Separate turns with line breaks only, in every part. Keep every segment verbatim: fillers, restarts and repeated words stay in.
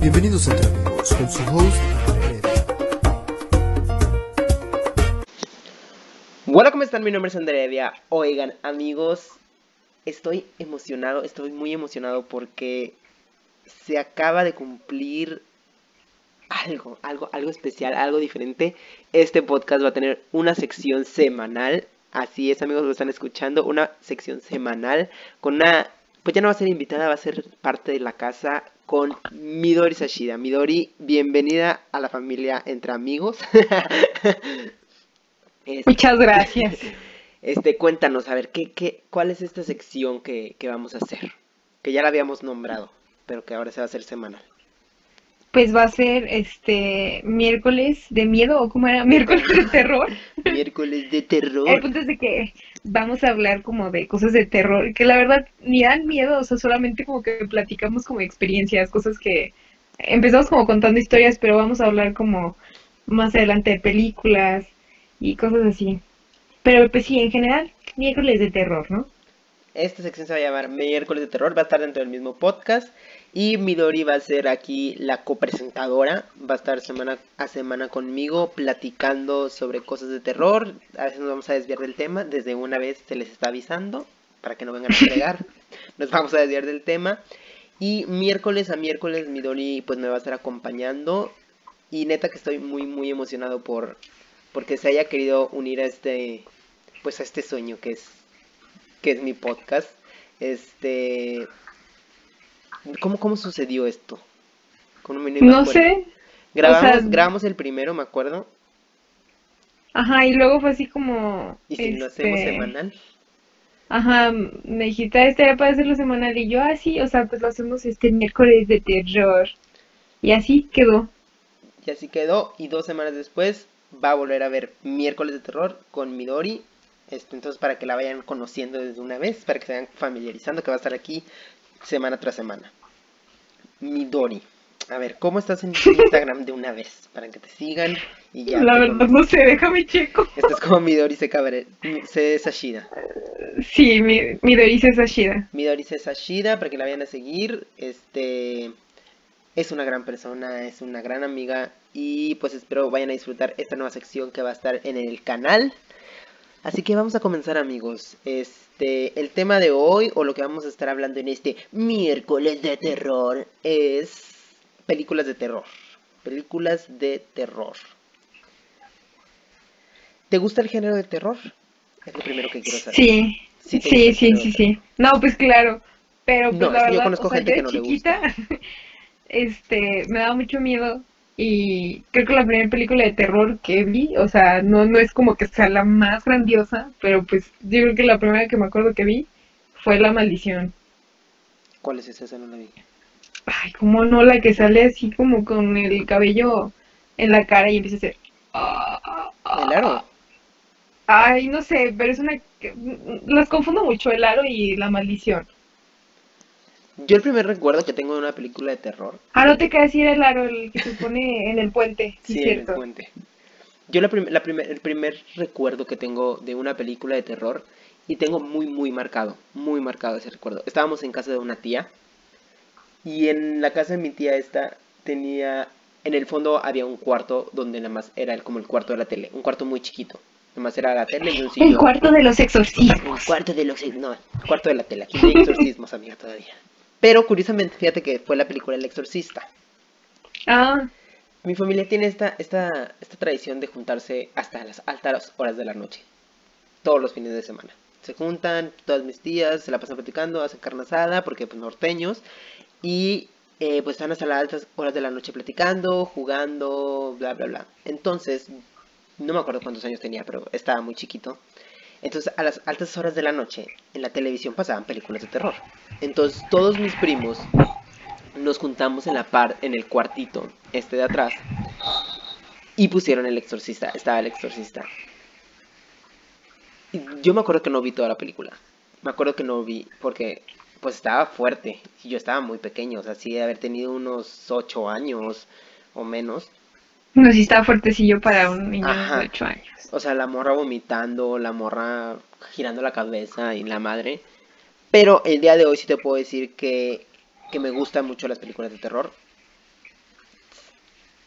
Bienvenidos entre amigos con su host Andrea.
Hola, ¿cómo están? Mi nombre es Andrea. Oigan, amigos, estoy emocionado, estoy muy emocionado porque se acaba de cumplir algo, algo, algo especial, algo diferente. Este podcast va a tener una sección semanal. Así es, amigos, lo están escuchando, una sección semanal con una, pues ya no va a ser invitada, va a ser parte de la casa con Midori Sashida. Midori, bienvenida a la familia Entre Amigos. Este,
Muchas gracias.
este, cuéntanos, a ver, ¿qué, qué, ¿cuál es esta sección que, que vamos a hacer? Que ya la habíamos nombrado, pero que ahora se va a hacer semanal.
Pues va a ser este miércoles de miedo, o cómo era, miércoles de terror.
Miércoles de
El
terror.
punto es de que vamos a hablar como de cosas de terror, que la verdad ni dan miedo, o sea, solamente como que platicamos como experiencias, cosas que empezamos como contando historias, pero vamos a hablar como más adelante de películas y cosas así. Pero pues sí, en general, miércoles de terror, ¿no?
Esta sección se va a llamar Miércoles de Terror, va a estar dentro del mismo podcast. Y Midori va a ser aquí la copresentadora. Va a estar semana a semana conmigo platicando sobre cosas de terror. A veces nos vamos a desviar del tema. Desde una vez se les está avisando para que no vengan a fregar. Nos vamos a desviar del tema. Y miércoles a miércoles Midori pues me va a estar acompañando. Y neta que estoy muy muy emocionado por porque se haya querido unir a este pues a este sueño que es que es mi podcast. Este, ¿cómo, cómo sucedió esto? ¿Cómo me, no me
No
acuerdo?
sé, o sea,
Grabamos, grabamos el primero, me acuerdo.
ajá, y luego fue así como,
Y si lo hacemos
este...
semanal,
Ajá, me dijiste, "Ah, estaría para hacerlo semanal", y yo así, o sea, pues lo hacemos este miércoles de terror. Y así quedó.
y así quedó. Y dos semanas después va a volver a ver Miércoles de Terror con Midori. Esto, entonces, para que la vayan conociendo desde una vez, para que se vayan familiarizando, que va a estar aquí semana tras semana. Midori. A ver, ¿cómo estás en Instagram de una vez? Para que te sigan y ya
La
te
verdad no
conozcan.
sé, déjame checo.
Esto es como Midori se cabre, se Sashida.
Sí, mi, mi Doris es Ashida.
Midori Sashida, para que la vayan a seguir. Este es una gran persona, es una gran amiga. Y pues espero vayan a disfrutar esta nueva sección que va a estar en el canal. Así que vamos a comenzar, amigos. Este, el tema de hoy, o lo que vamos a estar hablando en este miércoles de terror, es películas de terror. Películas de terror. ¿Te gusta el género de terror? Es lo primero que quiero saber.
Sí,
Sí te gusta
sí,
el
sí,
género de
sí,
terror.
sí. No, pues claro. Pero pues
No,
la
es que yo
verdad, o
conozco
sea,
gente
yo
que
de
no le gusta.
chiquita, este, me daba mucho miedo. Y creo que la primera película de terror que vi, o sea, no, no es como que sea la más grandiosa, pero pues yo creo que la primera que me acuerdo que vi fue La Maldición.
¿Cuál es esa? Esa no la vi.
Ay, cómo no, la que sale así como con el cabello en la cara y empieza a hacer... "Ah, ah,
El
ah".
aro.
Ay, no sé, pero es una... que- Las confundo mucho, el aro y la maldición.
Yo el primer recuerdo que tengo de una película de terror,
Ah, no te
porque
queda decir el aro, el que se pone en el puente, sí,
sí, en el
cierto.
puente. Yo la prim- la primer- el primer recuerdo que tengo de una película de terror, y tengo muy, muy marcado, muy marcado ese recuerdo. Estábamos en casa de una tía, y en la casa de mi tía esta tenía, en el fondo había un cuarto donde nada más era el- como el cuarto de la tele, un cuarto muy chiquito. Nada más era la tele y un
El
sillón.
cuarto de los
Un
exorcismos.
cuarto de los... No, el cuarto de la tele. Aquí no hay exorcismos, amiga, todavía. Pero curiosamente, fíjate que fue la película El Exorcista.
Ah,
Mi familia tiene esta, esta, esta tradición de juntarse hasta las altas horas de la noche, todos los fines de semana. Se juntan, todas mis tías se la pasan platicando, hacen carne asada, porque pues norteños, y eh, pues están hasta las altas horas de la noche platicando, jugando, bla, bla, bla. Entonces, no me acuerdo cuántos años tenía, pero estaba muy chiquito. Entonces, a las altas horas de la noche, en la televisión pasaban películas de terror. Entonces, todos mis primos nos juntamos en la par, en el cuartito, este de atrás, y pusieron El Exorcista, estaba El Exorcista. Y yo me acuerdo que no vi toda la película. Me acuerdo que no vi porque pues estaba fuerte. Y yo estaba muy pequeño, o sea, sí de haber tenido unos ocho años o menos.
no, sí estaba fuertecillo para un niño de
Ajá.
ocho años.
O sea, la morra vomitando, la morra girando la cabeza y la madre. Pero el día de hoy sí te puedo decir que, que me gustan mucho las películas de terror.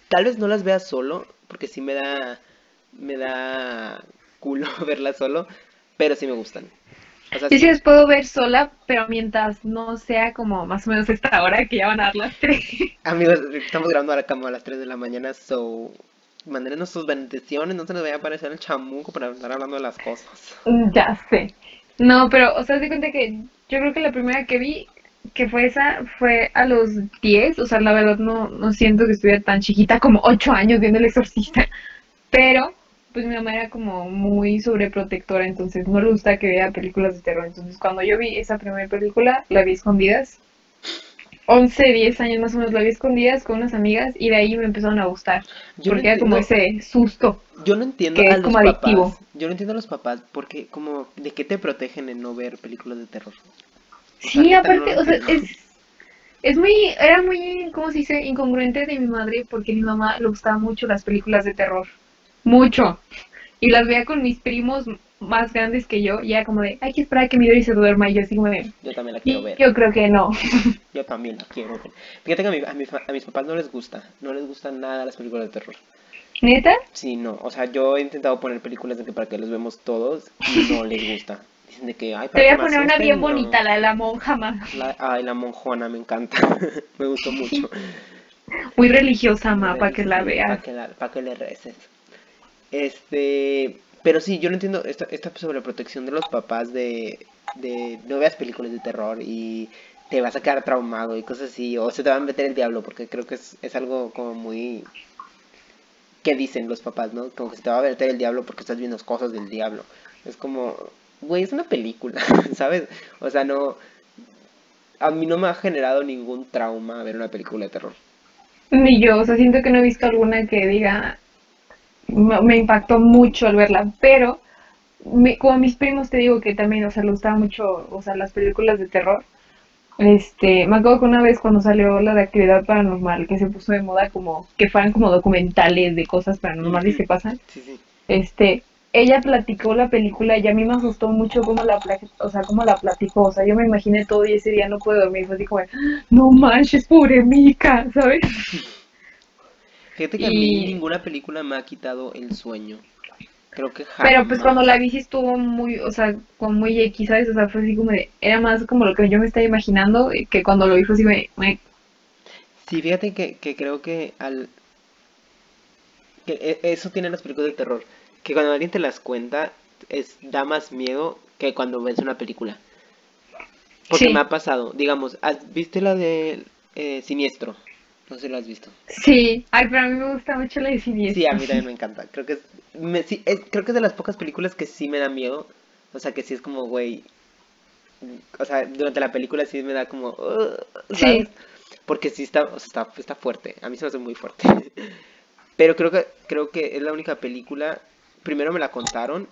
tal vez no las vea solo, porque sí me da, me da culo verlas solo, pero sí me gustan. O sea,
Yo sí
sí,
las puedo ver sola, pero mientras no sea como más o menos esta hora que ya van a dar las tres.
amigos, estamos grabando ahora como a las tres de la mañana, so mándenos sus bendiciones, no se nos vaya a aparecer el chamuco para estar hablando de las cosas.
Mm, Ya sé. No, pero, o sea, haz de cuenta que yo creo que la primera que vi, que fue esa, fue a los diez. O sea, la verdad no, no siento que estuviera tan chiquita como ocho años viendo El Exorcista, pero pues mi mamá era como muy sobreprotectora, entonces no le gusta que vea películas de terror. Entonces cuando yo vi esa primera película, la vi a escondidas. Once diez años más o menos la vi a escondidas con unas amigas y de ahí me empezaron a gustar,
Yo no
porque era como
entiendo,
ese susto
yo no entiendo
que
a
es
los
como adictivo.
papás, yo no entiendo a los papás porque como, ¿de qué te protegen en no ver películas de terror? O sea,
Sí,
neta, no lo
aparte, o sea,
entiendo.
es, es muy, era muy, ¿cómo se dice? Incongruente de mi madre porque a mi mamá le gustaban mucho las películas de terror. Mucho. Y las veía con mis primos más grandes que yo, y era como de, hay que esperar a que mi Dori se duerma, y yo así como de,
Yo también la quiero
"Y
ver.
yo creo que no".
Yo también la quiero ver. Fíjate que a, mi- a, mi fa- a mis papás no les gusta. No les gustan nada las películas de terror.
¿Neta?
Sí, no. O sea, yo he intentado poner películas de que para que los vemos todos y no les gusta. Dicen de que, ay,
Te
para
voy
que
a
me
poner una bien
asusten, no.
bonita, la de la monja, ma.
La, ay, la monjona me encanta. Me gustó mucho.
Muy religiosa,
Muy
ma, para que la
religiosa,
veas.
para que, la, pa' que le reces. Este, pero sí, yo no entiendo esta, esta sobreprotección de los papás de, de no veas películas de terror y te vas a quedar traumado y cosas así, o se te va a meter el diablo, porque creo que es, es algo como muy que dicen los papás, ¿no? Como que se te va a meter el diablo porque estás viendo cosas del diablo. Es como, güey, es una película, ¿sabes? O sea, no, a mí no me ha generado ningún trauma ver una película de terror.
Ni yo, o sea, siento que no he visto alguna que diga, me, me impactó mucho al verla, pero mi- como mis primos te digo que también, o sea, les gustaba mucho, o sea, las películas de terror. Este, me acuerdo que una vez cuando salió la de actividad paranormal, que se puso de moda como que fueran como documentales de cosas paranormales
Ujú.
que pasan,
Sí, sí.
este, ella platicó la película y a mí me asustó mucho cómo la, pla- o sea, cómo la platicó, o sea, yo me imaginé todo y ese día no pude dormir, fue así como, de, no manches, pobre Mica, ¿sabes?
Fíjate que a mí
Y,
ninguna película me ha quitado el sueño. Creo que
pero pues cuando la
jamás.
vi sí estuvo muy, o sea, como muy X, ¿sabes? O sea, fue así como de, era más como lo que yo me estaba imaginando eh, que cuando lo vi fue así como de, "Mue".
Sí, fíjate que, que creo que al que e- eso tienen las películas de terror, que cuando alguien te las cuenta es da más miedo que cuando ves una película. Porque me
Sí,
ha pasado, digamos, ¿has- ¿viste la de eh, Siniestro? No sé si la has visto.
sí, ay, pero a mí me gusta mucho la de
Sí, a
Siniestro.
mí también me encanta. Creo que es, me- sí, es- creo que es de las pocas películas que sí me da miedo. O sea, que sí es como, güey, o sea, durante la película sí me da como, "Ugh", ¿sabes?
Sí,
Porque sí está, o sea, está, está fuerte. A mí se me hace muy fuerte. Pero creo que, creo que es la única película. Primero me la contaron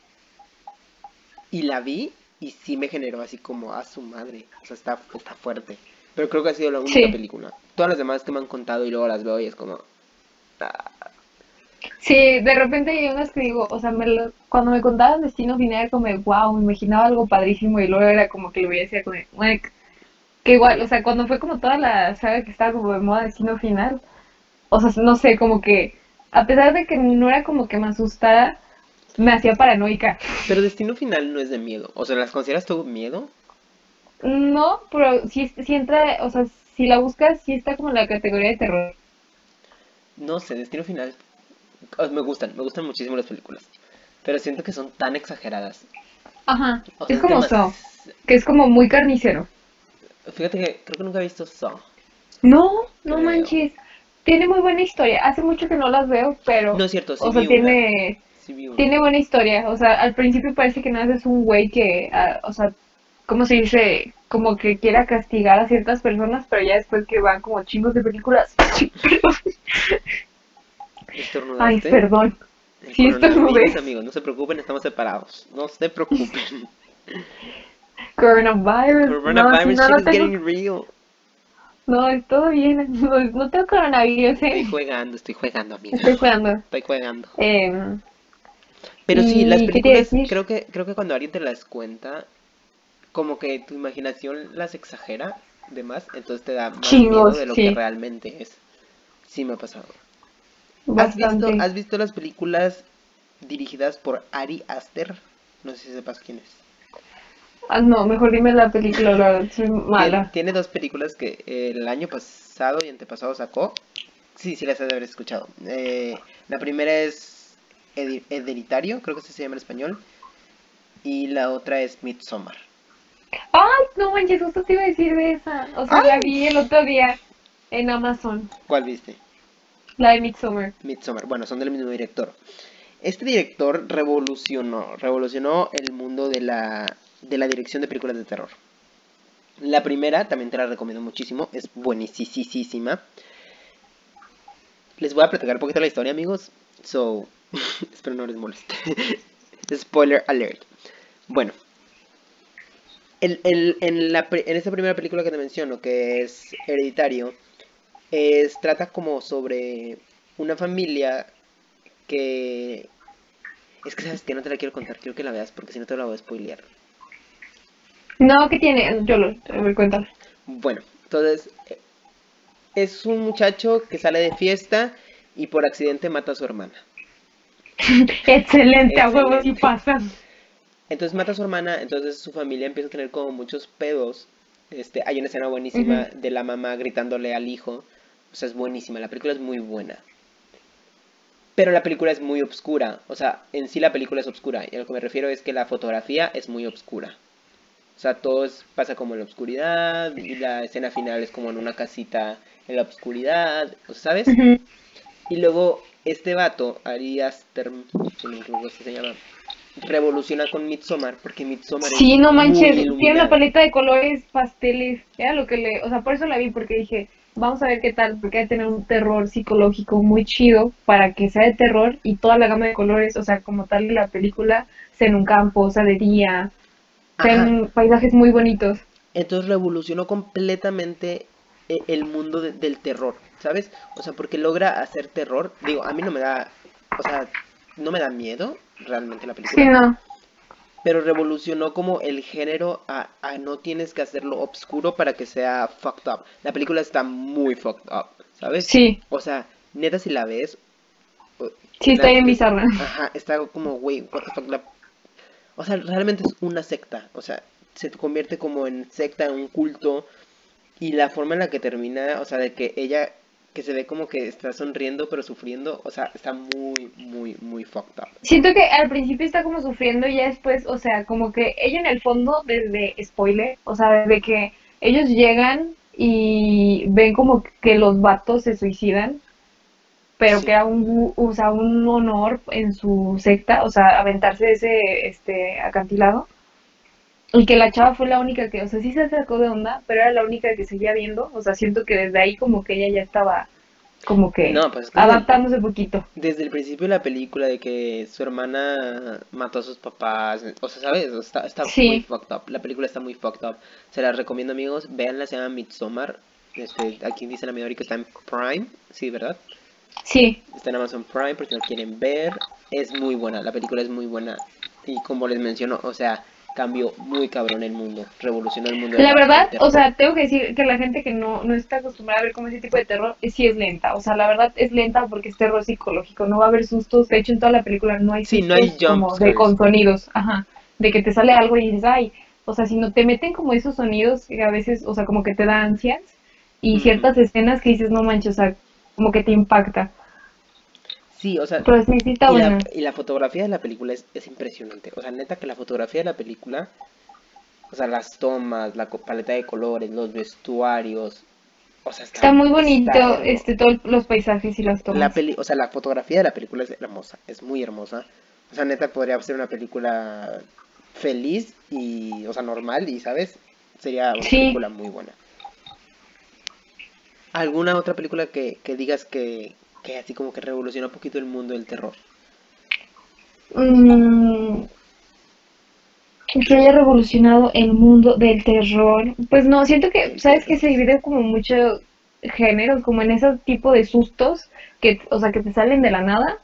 y la vi y sí me generó así como a su madre. O sea, está, está fuerte. Pero creo que ha sido la única
sí,
película. Todas las demás que me han contado y luego las veo y es como, ah,
sí, de repente hay unas que digo, o sea, me lo- cuando me contaban Destino Final era como de, wow, me imaginaba algo padrísimo y luego era como que lo veía y decía como de, "Uec", que igual, o sea, cuando fue como toda la saga que estaba como de moda Destino Final, o sea, no sé, como que, a pesar de que no era como que me asustara, me hacía paranoica.
pero Destino Final no es de miedo. O sea, ¿las consideras tú miedo?
No, pero sí, sí entra, o sea, si la buscas, sí está como en la categoría de terror.
No sé, Destino Final. oh, Me gustan, me gustan muchísimo las películas. Pero siento que son tan exageradas.
Ajá,
O sea,
es
es
como So,
demasiado.
que es como muy carnicero.
Fíjate que creo que nunca he visto Saw,
No, no
creo.
manches. Tiene muy buena historia. Hace mucho que no las veo,
No
pero,
es cierto, sí
o sea,
vi una.
tiene,
Sí vi una.
tiene buena historia. O sea, al principio parece que nada más es un güey que, ah, o sea, ¿cómo se dice? Como que quiera castigar a ciertas personas, pero ya después que van como chingos de películas. Ay,
¿Estornudaste?
perdón.
El
Sí, estornudé.
coronavirus, amigos, no se preocupen, estamos separados. No se preocupen.
Coronavirus. No, si
Coronavirus
no,
shit
no
is
tengo.
getting real.
No, es todo bien. No, no tengo coronavirus,
Estoy
eh.
jugando, estoy jugando, amiga.
Estoy jugando.
Estoy jugando.
Em,
Pero sí, las
¿y qué te iba a
películas,
decir?
creo que, creo que cuando alguien te las cuenta, como que tu imaginación las exagera de más, entonces te da más miedo
Chingos,
de lo que
sí.
realmente es. Sí me ha pasado. ¿Has visto,
bastante.
has visto las películas dirigidas por Ari Aster? No sé si sepas quién es.
Ah, no, mejor dime la película, la verdad, soy
Tien-
mala.
tiene dos películas que eh, el año pasado y antepasado sacó. Sí, sí las has de haber escuchado. Eh, la primera es Hedi- Hereditario, creo que así se llama en español. Y la otra es Midsommar.
Ay, no manches, justo te iba a decir de esa. O sea, la
¡Ay!
vi el otro día en Amazon,
¿Cuál viste?
la de Midsommar.
Midsommar. Bueno, son del mismo director. Este director revolucionó, revolucionó el mundo de la, de la dirección de películas de terror. La primera, también te la recomiendo muchísimo, es buenísima. Les voy a platicar un poquito la historia, amigos. So, espero no les moleste. Spoiler alert. Bueno, el, el- en, la, pri- en esta primera película que te menciono, que es Hereditario, es, trata como sobre una familia que... Es que sabes que no te la quiero contar, quiero que la veas porque si no te la voy a spoilear.
No, ¿qué tiene? Yo lo, a ver, cuéntame.
Bueno, entonces eh, es un muchacho que sale de fiesta y por accidente mata a su hermana.
Excelente, a huevos y
Excelente.
pasan.
Entonces mata a su hermana, entonces su familia empieza a tener como muchos pedos. Este, hay una escena buenísima
Ujú.
de la mamá gritándole al hijo. O sea, es buenísima, la película es muy buena. Pero la película es muy obscura. O sea, en sí la película es obscura. Y a lo que me refiero es que la fotografía es muy obscura. O sea, todo es- pasa como en la oscuridad. Y la escena final es como en una casita en la oscuridad. o sea, ¿Sabes?
Ujú.
Y luego este vato, Ari Aster, si no me equivoco, así se llama, revoluciona con Midsommar, porque Midsommar es
Sí, no
muy
manches, tiene una
iluminada.
paleta de colores pasteles. Era lo que le, o sea, por eso la vi, porque dije, vamos a ver qué tal, porque hay que tener un terror psicológico muy chido para que sea de terror y toda la gama de colores, o sea, como tal la película, sea en un campo, sea de día,
Ajá,
sean paisajes muy bonitos.
entonces revolucionó completamente e- el mundo de- del terror, ¿sabes? O sea, porque logra hacer terror. Digo, a mí no me da, o sea, no me da miedo realmente la
Sí,
película,
no,
pero revolucionó como el género a, a no tienes que hacerlo obscuro para que sea fucked up. La película está muy fucked up, ¿sabes?
sí,
O sea, neta si la ves, o-
sí está
la-
bien
es-
bizarra.
ajá, está como, güey, what the fuck, la- o sea, realmente es una secta, o sea, se convierte como en secta, en un culto, y la forma en la que termina, o sea, de que ella, que se ve como que está sonriendo pero sufriendo, o sea, está muy, muy, muy fucked up.
Siento que al principio está como sufriendo y ya después, o sea, como que ella en el fondo, desde spoiler, o sea, desde que ellos llegan y ven como que los vatos se suicidan, pero que
Sí,
era un, gu- o sea, un honor en su secta, o sea, aventarse de ese este acantilado. Y que la chava fue la única que, o sea, sí se sacó de onda, pero era la única que seguía viendo. O sea, siento que desde ahí como que ella ya estaba como que
no, pues es que desde el,
adaptándose poquito.
desde el principio de la película de que su hermana mató a sus papás, o sea, ¿sabes? O sea, está, está muy
Sí,
fucked up. La película está muy fucked up. Se la recomiendo, amigos. Véanla, se llama Midsommar. Este, aquí dice la mayoría que está en Prime, sí, ¿verdad?
sí.
Está en Amazon Prime por si lo quieren ver. Es muy buena, la película es muy buena. Y como les menciono, o sea, cambió muy cabrón el mundo. Revolucionó el mundo de
La
la- del
verdad, o
terror.
sea, tengo que decir que la gente que no, no está acostumbrada a ver como ese tipo de terror, eh, sí es lenta. O sea, la verdad es lenta porque es terror psicológico. No va a haber sustos. De hecho, en toda la película no hay
Sí, no hay
sustos
jump
como de
scares.
con sonidos. Ajá. De que te sale algo y dices, ay. O sea, si no te meten como esos sonidos que a veces, o sea, como que te da ansias. Y
Ujú.
ciertas escenas que dices, no manches, o sea, como que te impacta.
Sí, o sea,
Pero sí, sí está
y la,
buena.
y la fotografía de la película es, es impresionante. O sea, neta que la fotografía de la película, o sea, las tomas, la co- paleta de colores, los vestuarios, o sea,
Está
está,
muy
está
bonito,
hermoso.
este, todos los paisajes y las
La
tomas.
peli, o sea, la fotografía de la película es hermosa, es muy hermosa. O sea, neta podría ser una película feliz y, o sea, normal y, ¿sabes? Sería una
Sí.
película muy buena. ¿Alguna otra película que, que digas que, que así como que revolucionó un poquito el mundo del terror?
Mm, que haya revolucionado el mundo del terror. Pues no, siento que,
El
¿sabes que
terror,
se
sí.
divide como muchos géneros, como en ese tipo de sustos que, o sea, que te salen de la nada?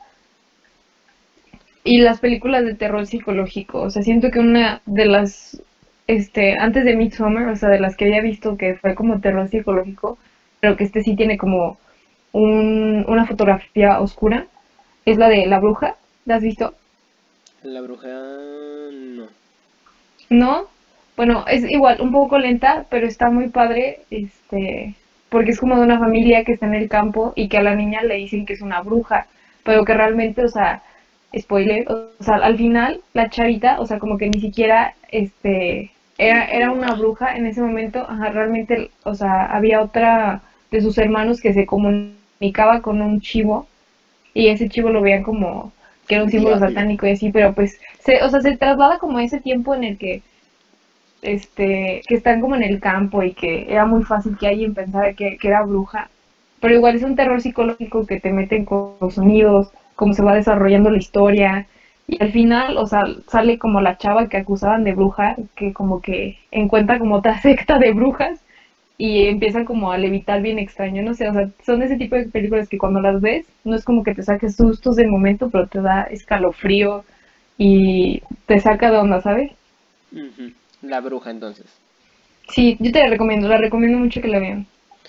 Y las películas de terror psicológico. O sea, siento que una de las, este, antes de Midsommar, o sea, de las que había visto que fue como terror psicológico, pero que este sí tiene como un, una fotografía oscura. Es la de La Bruja. ¿La has visto?
La bruja... no.
¿No? Bueno, es igual, un poco lenta, pero está muy padre, este, porque es como de una familia que está en el campo y que a la niña le dicen que es una bruja, pero que realmente, o sea, spoiler, o sea, al final la chavita, o sea, como que ni siquiera, este, era,
Es
era una
bruja.
bruja en ese momento, ajá, realmente, o sea, había otra de sus hermanos que se comunicaba con un chivo y ese chivo lo veían como que era un
El
símbolo
diablo.
satánico y así, pero pues, se, o sea, se traslada como a ese tiempo en el que este, que están como en el campo y que era muy fácil que alguien pensara que, que era bruja. Pero igual es un terror psicológico que te meten con los sonidos, cómo se va desarrollando la historia. Y al final, o sea, sale como la chava que acusaban de bruja, que como que encuentra como otra secta de brujas y empiezan como a levitar bien extraño, no sé, o sea, son ese tipo de películas que cuando las ves, no es como que te saques sustos del momento, pero te da escalofrío y te saca de onda, ¿sabes?
Ujú. La bruja, entonces.
Sí, yo te la recomiendo, la recomiendo mucho que la vean.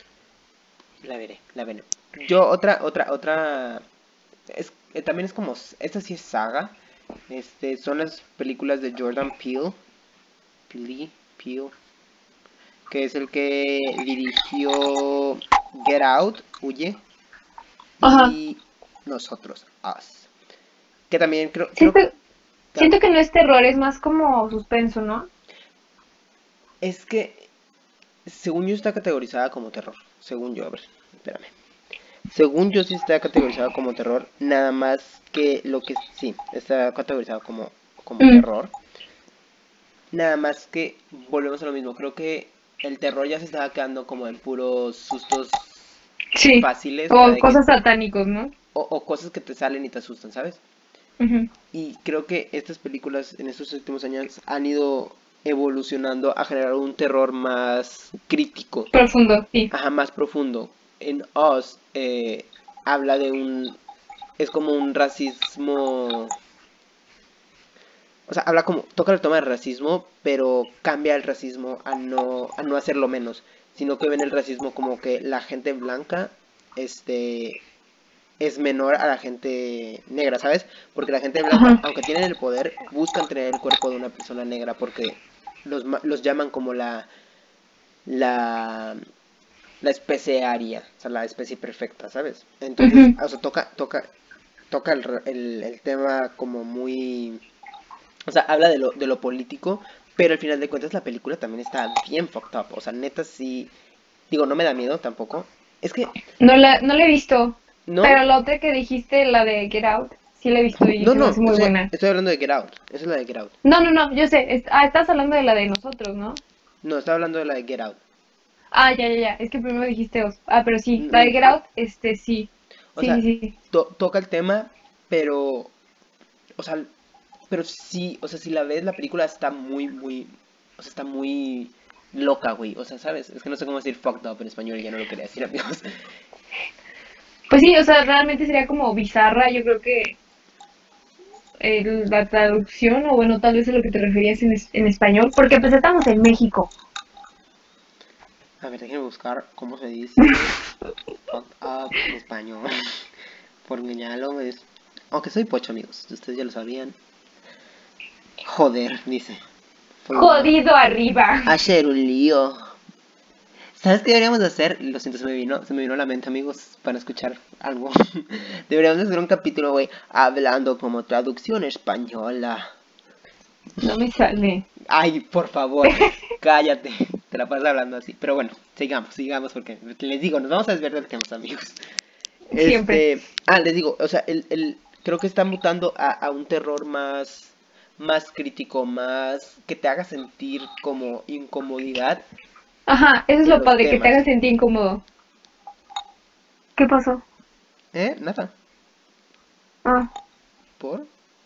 La veré, la veré. Yo, otra, otra, otra... Es, eh, también es como... s- Esta sí es saga. Este, son las películas de Jordan Peele. Peele, Peele. Que es el que dirigió Get Out, Huye.
Ajá.
Y Nosotros, Us. Que también creo, creo
Siento,
tam-
siento que no es terror, es más como suspenso, ¿no?
es que, según yo está categorizada como terror. Según yo, a ver, espérame. Según yo sí está categorizado como terror, nada más que lo que sí, está categorizado como, como
Mm,
terror. Nada más que volvemos a lo mismo, creo que el terror ya se estaba quedando como en puros sustos
sí.
fáciles, o sea,
O
de que,
cosas satánicos, ¿no?
o, o cosas que te salen y te asustan, ¿sabes?
Ujú.
Y creo que estas películas en estos últimos años han ido evolucionando a generar un terror más crítico,
Profundo, sí.
ajá, más profundo. En Us eh, habla de un, es como un racismo, o sea, habla como, toca el tema del racismo, pero cambia el racismo a no, a no hacerlo menos, sino que ven el racismo como que la gente blanca, este, es menor a la gente negra, ¿sabes? Porque la gente blanca,
Ajá.
aunque tienen el poder, buscan tener el cuerpo de una persona negra porque los, ma- los llaman como la, la, la especie aria, o sea, la especie perfecta, ¿sabes? Entonces,
Ujú.
o sea, toca, toca, toca el, r- el, el tema como muy... O sea, habla de lo, de lo político, pero al final de cuentas la película también está bien fucked up. O sea, neta sí... Digo, no me da miedo tampoco. Es que,
No la, no la he visto,
¿no?
pero la otra que dijiste, la de Get Out, sí la he visto y
No,
se me
no,
hace muy
estoy,
buena.
estoy hablando de Get Out. Esa es la de Get Out.
No, no, no, yo sé. es- ah, estás hablando de la de nosotros, ¿no?
No, estaba hablando de la de Get Out.
Ah, ya, ya, ya. Es que primero dijiste Os. Ah, pero sí. La de
Mm,
Get Out, este, sí.
o
Sí,
sea,
sí, sí.
to- toca el tema, pero, o sea, pero sí, o sea, si la ves, la película está muy, muy, o sea, está muy loca, güey. O sea, ¿sabes? Es que no sé cómo decir fucked up en español y ya no lo quería decir, amigos.
Pues sí, o sea, realmente sería como bizarra. Yo creo que el- la traducción, o bueno, tal vez a lo que te referías en, es- en español, porque pues estamos en México.
A ver, déjenme buscar cómo se dice fucked up en español. Porque ya lo es. Aunque soy pocho, amigos. Ustedes ya lo sabían. Joder, dice. Fue
Jodido arriba.
ayer un lío. ¿Sabes qué deberíamos de hacer? Lo siento, se me vino, se me vino a la mente, amigos, para escuchar algo. Deberíamos de hacer un capítulo, güey, hablando como traducción española.
No me sale.
Ay, por favor, cállate. Te la pasas hablando así. Pero bueno, sigamos, sigamos, porque les digo, nos vamos a desviar del tema, amigos.
Siempre.
Este, ah, les digo, o sea, el, el, creo que está mutando a, a un terror más, más crítico, más que te haga sentir como incomodidad
Ajá, eso es
en
lo
los
padre, que te haga
temas.
sentir incómodo. ¿Qué pasó?
¿Eh? Nada.
Ah,
¿Por?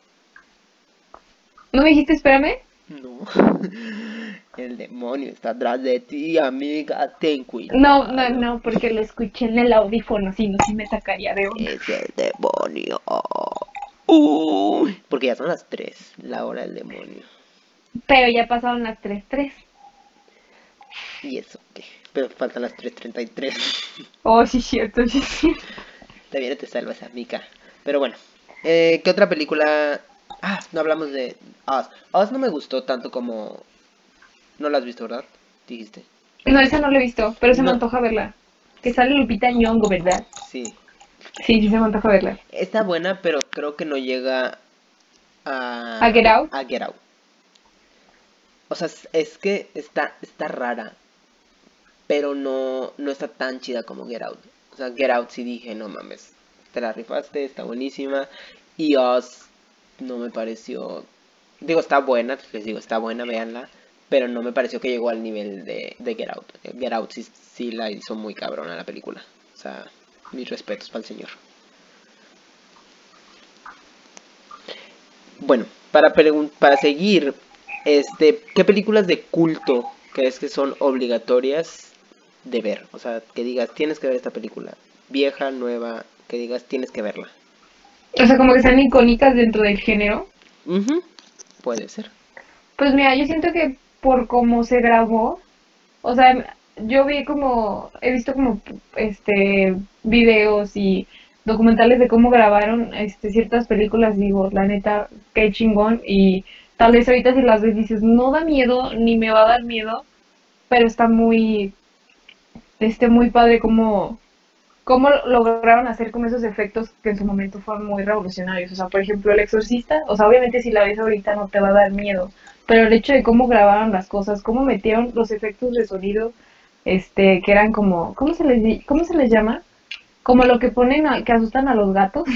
¿no me dijiste espérame?
No. El demonio está atrás de ti, amiga. Ten
No, no,
cuidado.
no, porque lo escuché en el audífono, si no, sí me sacaría de onda.
Es el demonio. Uy, porque ya son las tres, la hora del demonio.
Pero ya pasaron las tres tres.
Y eso, ¿qué? Pero faltan las tres treinta y tres.
Oh, sí, cierto, sí, sí.
Todavía no te salvas, amiga. Pero bueno, eh, ¿qué otra película? Ah, no hablamos de Oz. Oz no me gustó tanto como... No la has visto, ¿verdad? Dijiste.
No, esa no la he visto, pero se me
No,
antoja verla. Que sale Lupita Nyong'o, ¿verdad?
sí.
Sí, sí se me antoja verla.
Está buena, pero creo que no llega
¿A
a,
Get Out?
a Get Out. O sea, es, es que está, está rara, pero no, no está tan chida como Get Out. O sea, Get Out sí dije, no mames, te la rifaste, está buenísima. Y Oz no me pareció... Digo, está buena, les digo, está buena, véanla. Pero no me pareció que llegó al nivel de, de Get Out. Get Out sí, sí la hizo muy cabrona la película. O sea, mis respetos para el señor. Bueno, para, pregun- para seguir, este, ¿qué películas de culto crees que son obligatorias de ver? O sea, que digas, tienes que ver esta película. Vieja, nueva, que digas, tienes que verla.
O sea, como que sean icónicas dentro del género.
Ujú, puede ser.
Pues mira, yo siento que por cómo se grabó, o sea, yo vi como, he visto como, este, videos y documentales de cómo grabaron, este, ciertas películas, digo, la neta, qué chingón, y tal vez ahorita si las ves dices, no da miedo, ni me va a dar miedo, pero está muy, este, muy padre como cómo lograron hacer como esos efectos que en su momento fueron muy revolucionarios. O sea, por ejemplo, El Exorcista, o sea, obviamente si la ves ahorita no te va a dar miedo, pero el hecho de cómo grabaron las cosas, cómo metieron los efectos de sonido, este, que eran como, ¿cómo se les, di- cómo se les llama? Como lo que ponen, a- que asustan a los gatos,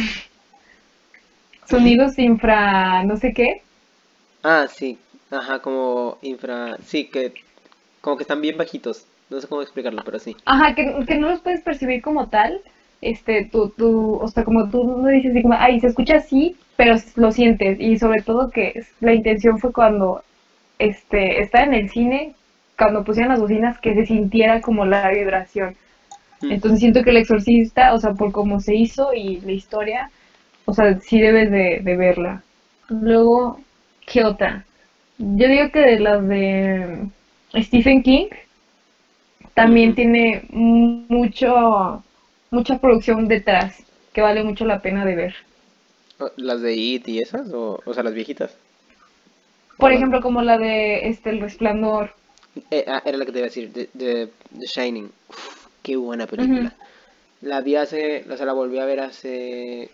sonidos infra, no sé qué.
Ah, sí. Ajá, como infra... Sí, que como que están bien bajitos. No sé cómo explicarlo, pero sí.
Ajá, que, que no los puedes percibir como tal, este, tú, tú, o sea, como tú no dices así como, ay, se escucha así, pero lo sientes, y sobre todo que es- la intención fue cuando, este, está en el cine, cuando pusieron las bocinas, que se sintiera como la vibración. Entonces
Ujú.
siento que El Exorcista, o sea, por cómo se hizo y la historia, o sea, sí debes de, de verla. Luego, ¿qué otra? Yo digo que de las de Stephen King, también
Ujú.
tiene mucho, mucha producción detrás, que vale mucho la pena de ver.
Oh, ¿las de It y esas? O, o sea, las viejitas. O
Por
las...
ejemplo, como la de este El Resplandor.
Eh, ah, era la que te iba a decir, de, de, The Shining. Uf, qué buena
Ujú,
película. La vi hace, o sea, la volví a ver hace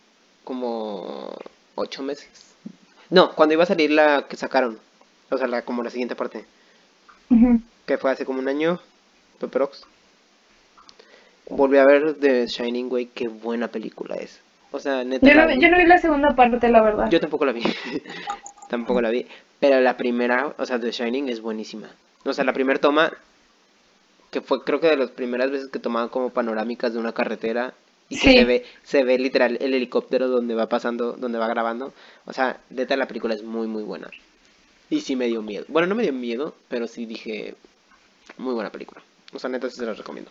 como ocho meses. No, cuando iba a salir la que sacaron. O sea, la, como la siguiente parte.
ujú.
Que fue hace como un año. Peprox. Volví a ver The Shining, güey. Qué buena película es. O sea, neta
Yo
la
no, yo
vi.
no vi la segunda parte, la verdad.
Yo tampoco la vi. Tampoco la vi. Pero la primera, o sea, The Shining es buenísima. O sea, la primera toma, que fue creo que de las primeras veces que tomaban como panorámicas de una carretera y que se
Sí,
ve, se ve literal el helicóptero donde va pasando, donde va grabando. O sea, neta la película es muy muy buena. Y sí me dio miedo. Bueno, no me dio miedo, pero sí dije, muy buena película. O sea, neta sí se la recomiendo.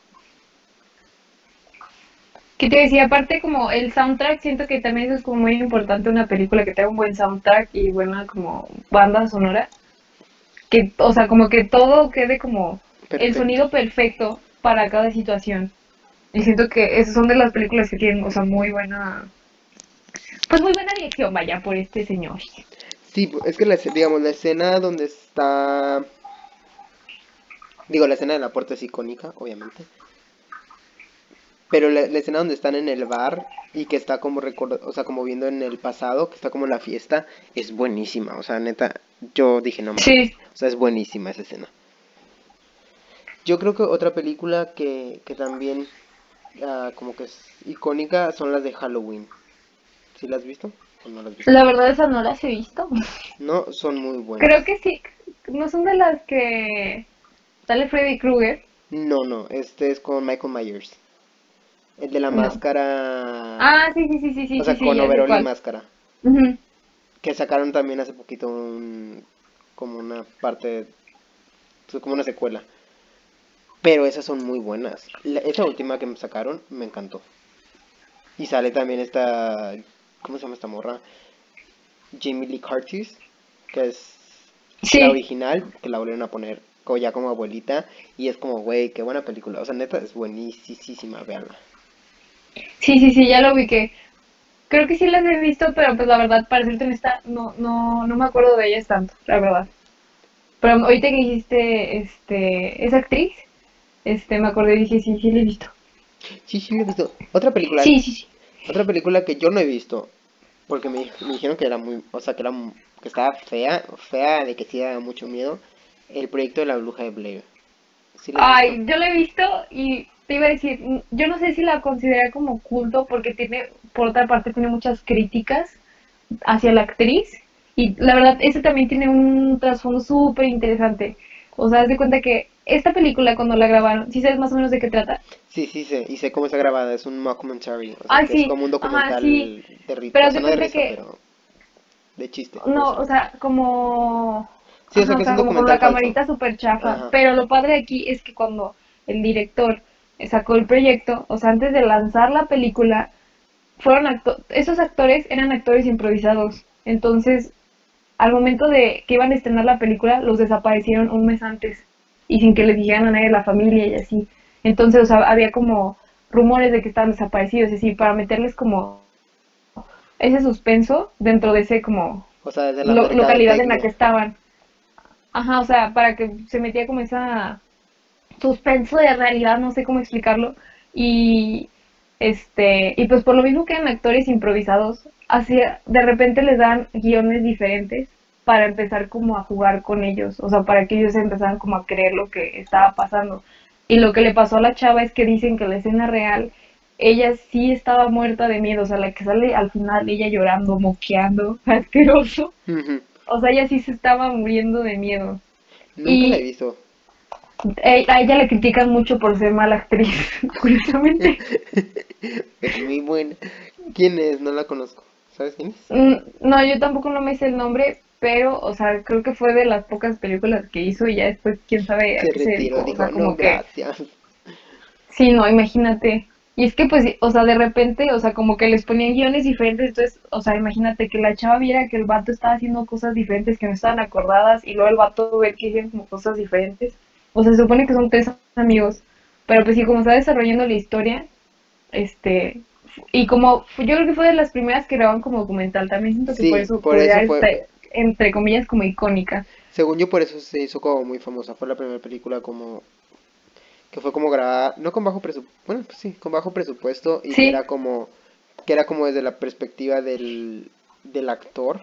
que te decía, aparte como el soundtrack, siento que también eso es como muy importante una película que tenga un buen soundtrack y buena como banda sonora. Que, o sea, como que todo quede como el
Perfecto.
sonido perfecto para cada situación. Y siento que esas son de las películas que tienen, o sea, muy buena, pues muy buena dirección, vaya, por este señor.
Sí, es que la, escena- digamos, la escena donde está... Digo, la escena de la puerta es icónica, obviamente. Pero la, la escena donde están en el bar y que está como record, o sea, como viendo en el pasado, que está como en la fiesta, es buenísima. O sea, neta, yo dije, no mames.
Sí,
O sea, es buenísima esa escena. Yo creo que otra película que, que también ah, como que es icónica son las de Halloween. ¿Sí las has visto o no las has visto?
la verdad esas no las he visto.
No, son muy
Creo
buenas.
que sí, no son de las que sale Freddy Krueger.
No, no, este es con Michael Myers. El de la
No.
máscara,
Ah, sí, sí, sí, sí, sí,
o
sí,
sea,
sí,
con
ya sé
overol y
cuál.
máscara.
Ujú.
Que sacaron también hace poquito un, como una parte, pues, como una secuela. Pero esas son muy buenas. La- esa última que me sacaron me encantó. Y sale también esta, ¿cómo se llama esta morra? Jamie Lee Curtis, que es la
Sí,
original, que la volvieron a poner. como ya como abuelita, y es como, güey, qué buena película. O sea, neta, es buenísima, veanla.
Sí, sí, sí, ya lo ubiqué. Creo que sí las he visto, pero pues la verdad, para serte honesta, no, no, no me acuerdo de ellas tanto, la verdad. Pero ahorita que dijiste, este, esa actriz, este, me acordé y dije, sí, sí la he visto.
Sí, sí, lo he visto. Otra película,
Sí, sí, sí.
otra película que yo no he visto, porque me, me dijeron que era muy, o sea, que era, mu- que estaba fea, fea, de que sí daba mucho miedo. El proyecto de la bruja de Blair. ¿Sí lo has visto?
Ay, yo la he visto y te iba a decir, mm, yo no sé si la considera como culto porque tiene, por otra parte, tiene muchas críticas hacia la actriz y la verdad, ese también tiene un trasfondo súper interesante. O sea, haz de cuenta que esta película cuando la grabaron, ¿sí sabes más o menos de qué trata?
Sí, sí sé, y sé cómo está grabada, es un mockumentary, o sea,
Ay,
que es
sí,
como un
ajá, sí,
documental de risa,
pero
o
haz
sea,
de
no de
cuenta
risa,
que,
pero de chiste, puede
no,
ser.
o sea, como,
Sí, o sea,
ajá, o
que es un
sea, como con la
documental falso.
camarita súper chafa,
Ajá.
pero lo padre aquí es que cuando el director sacó el proyecto, o sea, antes de lanzar la película, fueron acto esos actores eran actores improvisados. Entonces, al momento de que iban a estrenar la película, los desaparecieron un mes antes y sin que les dijeran a nadie de la familia y así. Entonces, o sea, había como rumores de que estaban desaparecidos y así, para meterles como ese suspenso dentro de ese como
O sea, desde la
lo localidad en la que
mercadotecnia.
estaban. Ajá, o sea, para que se metía como esa suspenso de realidad, no sé cómo explicarlo. Y este, y pues por lo mismo que eran actores improvisados, así de repente les dan guiones diferentes para empezar como a jugar con ellos, o sea, para que ellos empezaran como a creer lo que estaba pasando. Y lo que le pasó a la chava es que dicen que la escena real, ella sí estaba muerta de miedo, o sea, la que sale al final, ella llorando, moqueando, asqueroso.
Ujú.
O sea, ella sí se estaba muriendo de miedo.
Nunca la he
Y
visto.
eh, a ella le critican mucho por ser mala actriz, curiosamente.
Es muy buena. ¿Quién es? No la conozco. ¿Sabes quién es?
Mm, No, yo tampoco no me sé el nombre, pero, o sea, creo que fue de las pocas películas que hizo y ya después quién sabe a
Se
qué se
retiró,
dedicó. O
dijo,
sea,
no,
como que,
gracias.
sí, no, imagínate. Y es que, pues, sí, o sea, de repente, o sea, como que les ponían guiones diferentes, entonces, o sea, imagínate que la chava viera que el vato estaba haciendo cosas diferentes que no estaban acordadas y luego el vato ver que hacían como cosas diferentes. O sea, se supone que son tres amigos, pero pues sí, como está desarrollando la historia, este, y como yo creo que fue de las primeras que grababan como documental, también siento que por
Sí,
eso
por eso
podría
fue.
estar, entre comillas, como icónica.
Según yo, por eso se hizo como muy famosa. Fue la primera película como. Que fue como grabada. No con bajo presupuesto. Bueno, pues sí, con bajo presupuesto. Y que
Sí,
era como. Que era como desde la perspectiva del. Del actor.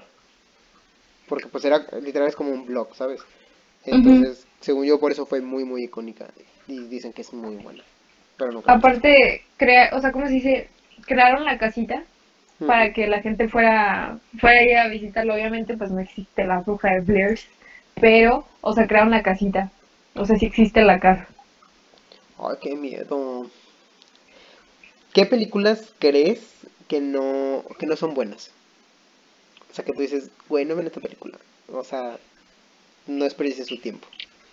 Porque pues era. Literal es como un blog, ¿sabes?
ujú.
Entonces, según yo, por eso fue muy, muy icónica. Y dicen que es muy buena. Pero nunca la he visto.
Aparte, crea, o sea, ¿cómo se dice? Crearon la casita
Ujú.
para que la gente fuera, fuera a ir a visitarlo. Obviamente, pues no existe la bruja de Blair, pero, o sea, crearon la casita. O sea, sí existe la casa.
Ay, qué miedo. ¿Qué películas crees que no, que no son buenas? O sea, que tú dices, güey, no ven esta película. O sea, no desperdicies su tiempo.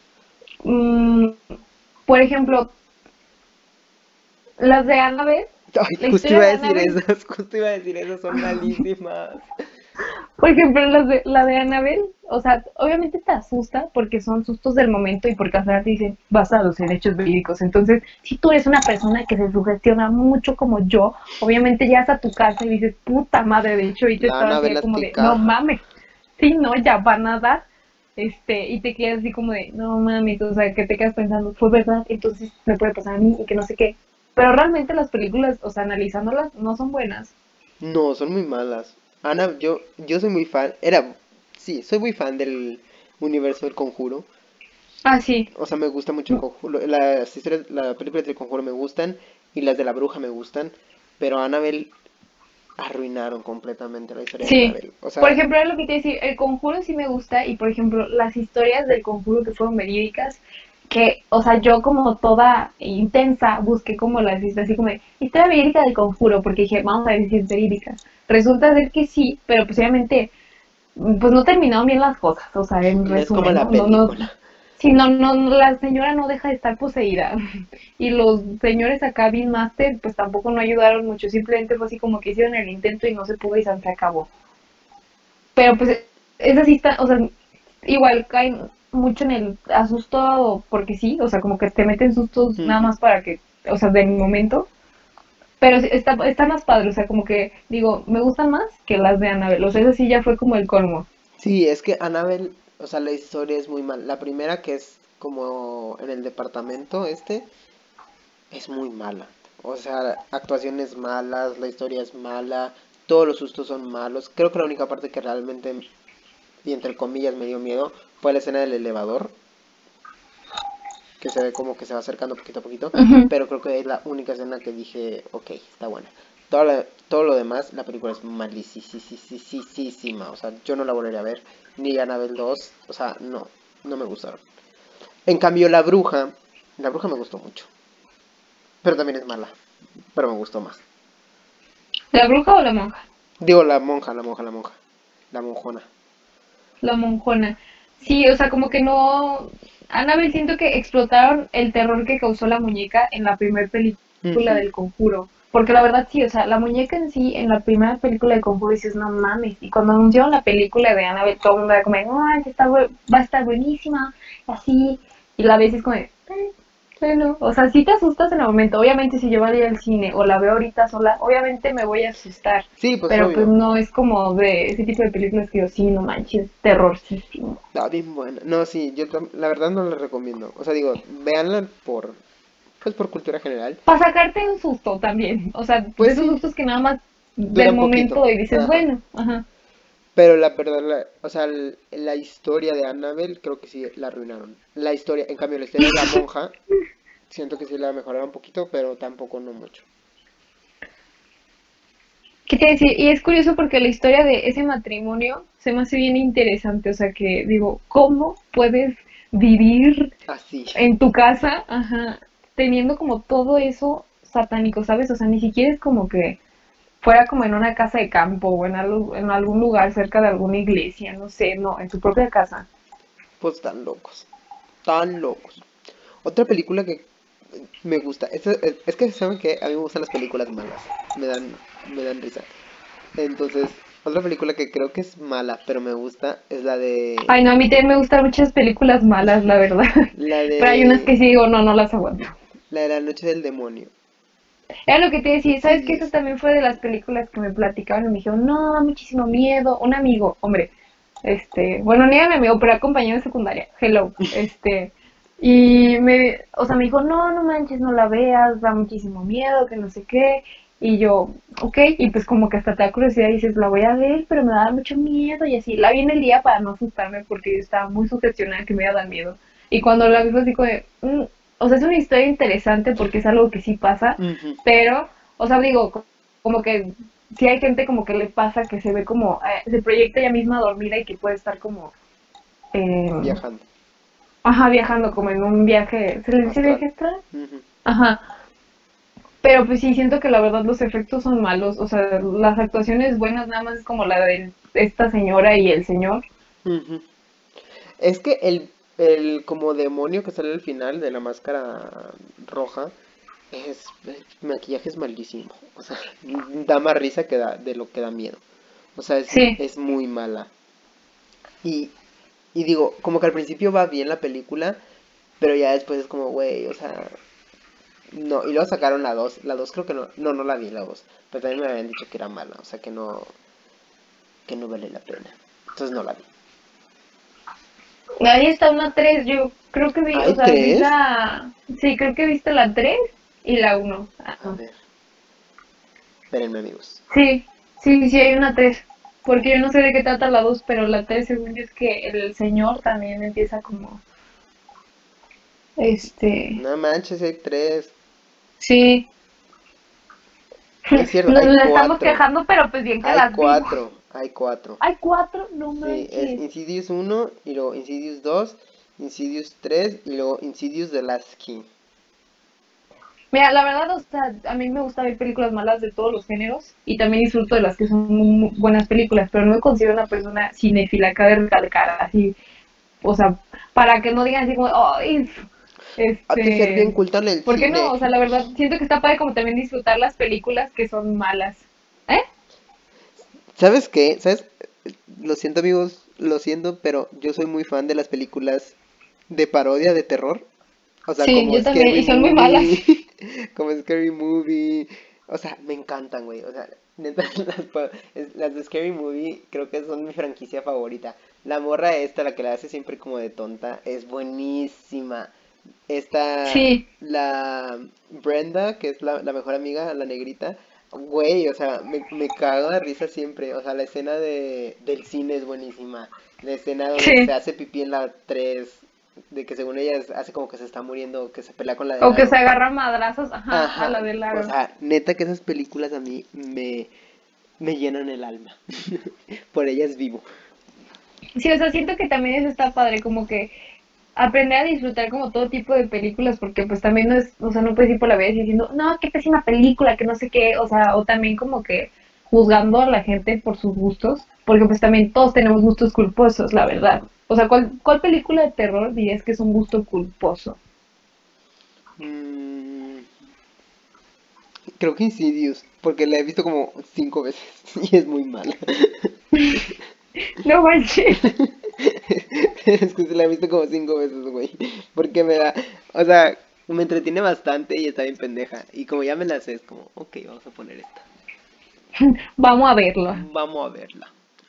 Mm, por ejemplo, las de Annabelle,
Ay,
la
justo
historia
iba a
de
decir
Annabelle.
esas, justo iba a decir esas, son malísimas.
Por ejemplo, las de, la de Annabelle, o sea, obviamente te asusta porque son sustos del momento y porque al final te dicen basados en hechos verídicos. Entonces, si tú eres una persona que se sugestiona mucho como yo, obviamente llegas a tu casa y dices, puta madre, de hecho, ahorita
La
estaba así
novela
como de, no
tica.
mames, sí, no, ya van a dar. Este, y te quedas así como de, no mames, o sea, que te quedas pensando, fue verdad, entonces me puede pasar a mí y que no sé qué. Pero realmente las películas, o sea, analizándolas, no son buenas.
No, son muy malas. Ana, yo, yo soy muy fan. Era, sí, soy muy fan del universo del Conjuro.
Ah, sí.
O sea, me gusta mucho el Conjuro. Las historias, las películas del Conjuro me gustan y las de la Bruja me gustan. Pero Annabelle arruinaron completamente la historia de
Sí,
Annabelle. O
por
sea,
ejemplo, es lo que te decir, el conjuro sí me gusta y por ejemplo, las historias del conjuro que fueron verídicas, que, o sea, yo como toda intensa busqué como las historias, así como de, historia verídica del conjuro, porque dije, vamos a ver si es verídica. Resulta ser que sí, pero pues obviamente, pues no terminaron bien las cosas, o sea, en
no es como
resumen,
la
¿no? No, no,
película.
sí, no, no, no, la señora no deja de estar poseída. Y los señores acá, Bean Master, pues tampoco no ayudaron mucho, simplemente fue así como que hicieron el intento y no se pudo y se acabó. Pero pues esa sí está, o sea, igual caen mucho en el asusto porque sí, o sea, como que te meten sustos nada
Ujú.
más para que, o sea, de momento. Pero sí, está, está más padre, o sea, como que digo, me gustan más que las de Annabelle. O sea, eso sí ya fue como el colmo.
Sí, es que Annabelle, o sea, la historia es muy mal. La primera que es como en el departamento este, es muy mala. O sea, actuaciones malas, la historia es mala, todos los sustos son malos. Creo que la única parte que realmente, y entre comillas, me dio miedo fue la escena del elevador, que se ve como que se va acercando poquito a poquito,
Ujú.
pero creo que es la única escena que dije, ok, está buena. Todo, la- todo lo demás, la película es malísima, o sea, yo no la volvería a ver, ni Annabelle dos, o sea, no, no me gustaron. En cambio, La Bruja, La Bruja me gustó mucho, pero también es mala, pero me gustó más.
¿La bruja o la monja?
Digo, la monja, la monja, la monja, la monjona.
La monjona. Sí, o sea, como que no. Annabelle siento que explotaron el terror que causó la muñeca en la primera película
Ujú.
del Conjuro. Porque la verdad sí, o sea, la muñeca en sí, en la primera película del Conjuro dices, no mames. Y cuando anunciaron la película de Annabelle, todo el mundo era como, ay, está, bu- va a estar buenísima, así. Y la ves y es como, de, "Eh, bueno, o sea, sí te asustas en el momento. Obviamente, si yo voy a ir al cine o la veo ahorita sola, obviamente me voy a asustar.
Sí, pues
Pero pues
obvio,
no es como de ese tipo de películas que yo sí, no manches, terrorcísimo.
está bien buena. No, sí, yo tam- la verdad no la recomiendo. O sea, digo, véanla por, pues por cultura general.
Para sacarte un susto también. O sea, de
Pues
esos
sí,
sustos que nada más del
dura un poquito.
momento y dices,
Ajá.
bueno, ajá.
Pero la verdad, la- o sea, el- la historia de Annabelle creo que sí la arruinaron. La historia, en cambio, la historia de la monja, siento que sí la mejoraron un poquito, pero tampoco no mucho.
¿Qué te decía? Y es curioso porque la historia de ese matrimonio se me hace bien interesante. O sea, que digo, ¿cómo puedes vivir
Así.
en tu casa, ajá, teniendo como todo eso satánico, ¿sabes? O sea, ni siquiera es como que fuera como en una casa de campo o en, algo- en algún lugar cerca de alguna iglesia, no sé, no, en tu propia casa.
Pues tan locos. Tan locos. Otra película que me gusta. Es, es, es que saben que a mí me gustan las películas malas. Me dan, me dan risa. Entonces, otra película que creo que es mala, pero me gusta, es la
Ay,
de...
no, a mí también me gustan muchas películas malas, la verdad.
La
Pero hay unas
de...
que sí digo, no, no las aguanto.
La de la noche del demonio.
Era lo que te decía, ¿sabes qué? Esa
Insidious.
también fue de las películas que me platicaban y me dijeron, no, da muchísimo miedo. Un amigo, hombre, este, bueno, ni era mi amigo, pero era compañero de secundaria, hello, este, y me, o sea, me dijo, no, no manches, no la veas, da muchísimo miedo, que no sé qué. Y yo, ok, y pues como que hasta te da curiosidad y dices, la voy a ver, pero me da mucho miedo y así. La vi en el día para no asustarme porque yo estaba muy sugestionada que me iba a dar miedo. Y cuando la vi fue así como de, "Mm", o sea, es una historia interesante porque es algo que sí pasa,
Ujú.
pero, o sea, digo, co- como que sí hay gente como que le pasa que se ve como, eh, se proyecta ella misma dormida y que puede estar como, eh,
Viajando.
ajá, viajando como en un viaje, ¿se le dice
Astral.
viaje astral?
Ujú.
Ajá, pero pues sí, siento que la verdad los efectos son malos, o sea, las actuaciones buenas nada más es como la de esta señora y el señor.
Ujú. Es que el, el como demonio que sale al final de la máscara roja es el maquillaje es malísimo. O sea, da más risa que da, de lo que da miedo. O sea, es,
Sí,
es muy mala. Y, y digo, como que al principio va bien la película, pero ya después es como, güey, o sea, no. Y luego sacaron la dos. La dos creo que no, no, no la vi la dos. Pero también me habían dicho que era mala, o sea, que no, que no vale la pena. Entonces no la vi.
ahí está una tres yo creo que vi, o
¿Hay
sea, vi
tres?
la, sí, creo que viste la tres y la uno.
A ver, espérenme amigos.
Sí, sí, sí, hay una tres. Porque yo no sé de qué trata la dos, pero la tres según yo es que el señor también empieza como, este,
No manches, hay tres.
sí.
No es cierto,
Nos
hay
la estamos
cuatro.
quejando, pero pues bien que
Hay
las vimos.
cuatro. Hay cuatro.
Hay cuatro, no
Sí, es
manches.
Insidious uno y luego Insidious dos, Insidious tres y luego Insidious The Last Key.
Mira, la verdad, o sea, a mí me gusta ver películas malas de todos los géneros y también disfruto de las que son muy, muy buenas películas, pero no me considero una persona cinéfila, cabe recalcar así, o sea, para que no digan así como, ay,
Hay que ser bien
este,
culta en el
¿por qué no?
cine.
O sea, la verdad, siento que está padre como también disfrutar las películas que son malas. ¿Eh?
¿Sabes qué? ¿Sabes? Lo siento amigos, lo siento, pero yo soy muy fan de las películas de parodia de terror. O sea,
Sí,
como
yo también, y
Scary
son muy malas.
Movie, como Scary Movie. O sea, me encantan, güey. O sea, neta, las, pa- es- las de Scary Movie creo que son mi franquicia favorita. La morra esta, la que la hace siempre como de tonta, es buenísima. Esta,
Sí,
la Brenda, que es la, la mejor amiga, la negrita, güey, o sea, me, me cago de risa siempre. O sea, la escena de, del cine es buenísima. La escena donde se
sí.
hace pipí en la tres de que según ella es- hace como que se está muriendo, que se pelea con la de
O que se
Laro.
agarra madrazos, ajá, a
Ajá,
la del
o
aro.
sea, neta que esas películas a mí me, me llenan el alma. Por ellas vivo.
Sí, o sea, siento que también eso está padre, como que aprender a disfrutar como todo tipo de películas, porque pues también no es, o sea, no puedes ir por la vida diciendo, no, qué pésima película, que no sé qué, o sea, o también como que juzgando a la gente por sus gustos, porque pues también todos tenemos gustos culposos, la verdad. O sea, ¿cuál, cuál película de terror dirías que es un gusto culposo?
Mm, creo que Insidious, porque la he visto como cinco veces y es muy mala.
No manches.
Es que se la he visto como cinco veces, güey. Porque me da, o sea, me entretiene bastante y está bien pendeja. Y como ya me la sé, es como, ok, vamos a poner esta.
Vamos a verlo.
Vamos a verla.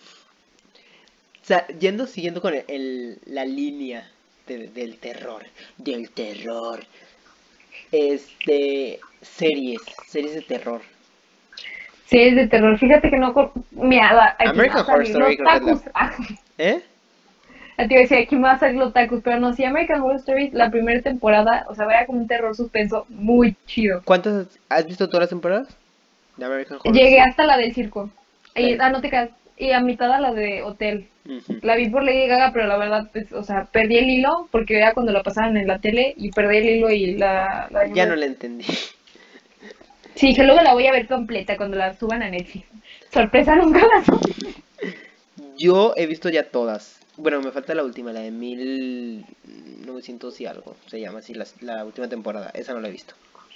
O sea, yendo, siguiendo con el, el- la línea de- del terror, del terror, este, series, series de terror.
Series de terror, fíjate que no, cor- mira, la- aquí me va
American
a
Horror
salir
Story
los
creo que es la...
tacos. Ah,
¿Eh?
a ti iba a decir, aquí me va a salir los tacos, pero no, sí, American Horror Story, la primera temporada, o sea, vaya como un terror suspenso muy chido.
¿Cuántas? ¿Has visto todas las temporadas de American Horror
Llegué
Story?
hasta la del circo.
La
Y,
del
ah, no
circo.
te creas. Y a mitad a la de hotel.
Ujú.
La vi por Lady Gaga, pero la verdad, pues, o sea, perdí el hilo porque era cuando la pasaban en la tele y perdí el hilo y la, la dejé
Ya no
ver.
la entendí.
Sí, dije, luego la voy a ver completa cuando la suban a Netflix. Sorpresa, nunca la suben.
Yo he visto ya todas. Bueno, me falta la última, la de mil novecientos y algo. Se llama así, la, la última temporada. Esa no la he visto.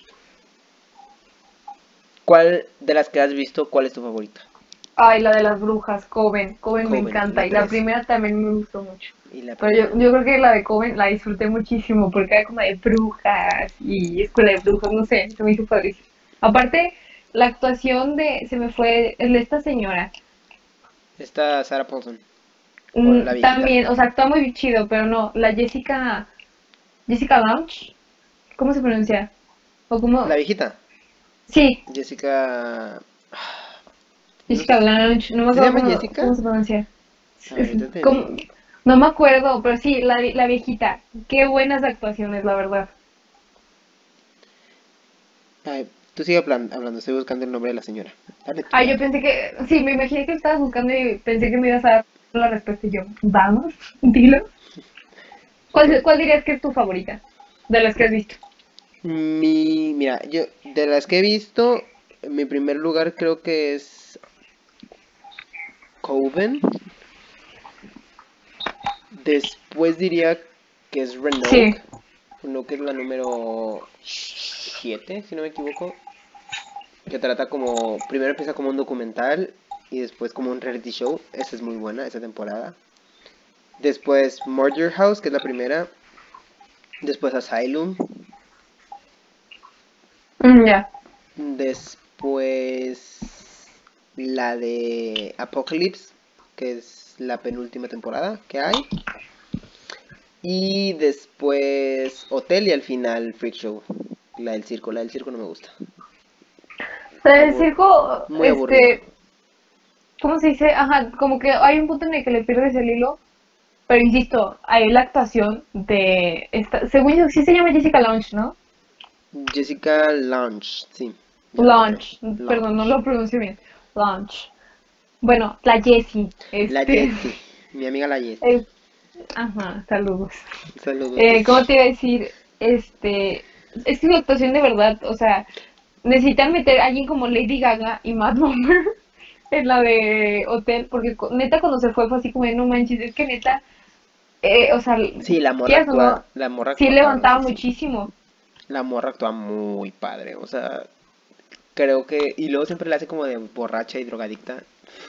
¿Cuál de las que has visto, cuál es tu favorita?
Ay, la de las brujas, Coven. Coven me
Coven,
encanta.
la
Y la
tres.
primera también me gustó mucho.
Y la
Pero
primera
yo,
no.
yo creo que la de Coven la disfruté muchísimo porque era como de brujas y escuela de brujas, no sé, se me hizo padrísimo. Aparte, la actuación de, se me fue, el de esta señora,
Está Sarah Paulson. O la
mm,
viejita.
también, o sea, actúa muy chido, pero no, la Jessica, Jessica Lange, ¿cómo se pronuncia? O
La
cómo,
viejita.
sí,
Jessica. No
Jessica
sé.
Lange, no me
¿Sí se
acuerdo
llama
cómo,
Jessica?
cómo se pronuncia.
A ver,
Es-
ahorita te
cómo-
digo.
no me acuerdo, pero sí, la, la viejita, qué buenas actuaciones, la verdad.
Ay, tú sigue hablan- hablando, estoy buscando el nombre de la señora. Dale tú,
Ah, yo
dale.
pensé que, sí, me imaginé que estabas buscando y pensé que me ibas a dar la respuesta y yo, vamos, dilo. ¿Cuál, cuál dirías que es tu favorita de las que has visto?
Mi, mira, yo de las que he visto, mi primer lugar creo que es Coven. Después diría que es
Sí,
Roanoke. Roanoke es la número siete, si no me equivoco. Que trata como, primero empieza como un documental y después como un reality show. Esa es muy buena, esa temporada. Después Murder House, que es la primera. Después Asylum.
mm, ya.
Después la de Apocalypse, que es la penúltima temporada que hay. Y después Hotel y al final Freak Show. La del circo, la del circo no me gusta.
La del
Abur-
circo,
muy aburrida.
este, ¿cómo se dice? Ajá, como que hay un punto en el que le pierdes el hilo, pero insisto, hay la actuación de esta, según yo, sí se llama Jessica Lange, ¿no?
Jessica Lange, sí, ya la encontré.
Lange, perdón, no
Lange.
lo pronuncio bien. Lange. Bueno, la Jessie,
La
este,
Jessie, mi amiga la Jessie.
es- ajá, saludos.
Saludos,
Eh, ¿cómo
Jessie.
te iba a decir? Este, es que su actuación de verdad, o sea, necesitan meter a alguien como Lady Gaga y Matt Bomer en la de Hotel, porque co- neta cuando se fue fue así como de no manches, es que neta, eh, o sea,
Sí, la morra
quieras o no,
actúa, la morra
sí
actúa
levantaba
cabroncísimo.
muchísimo.
La morra actúa muy padre, o sea, creo que... Y luego siempre la hace como de borracha y drogadicta.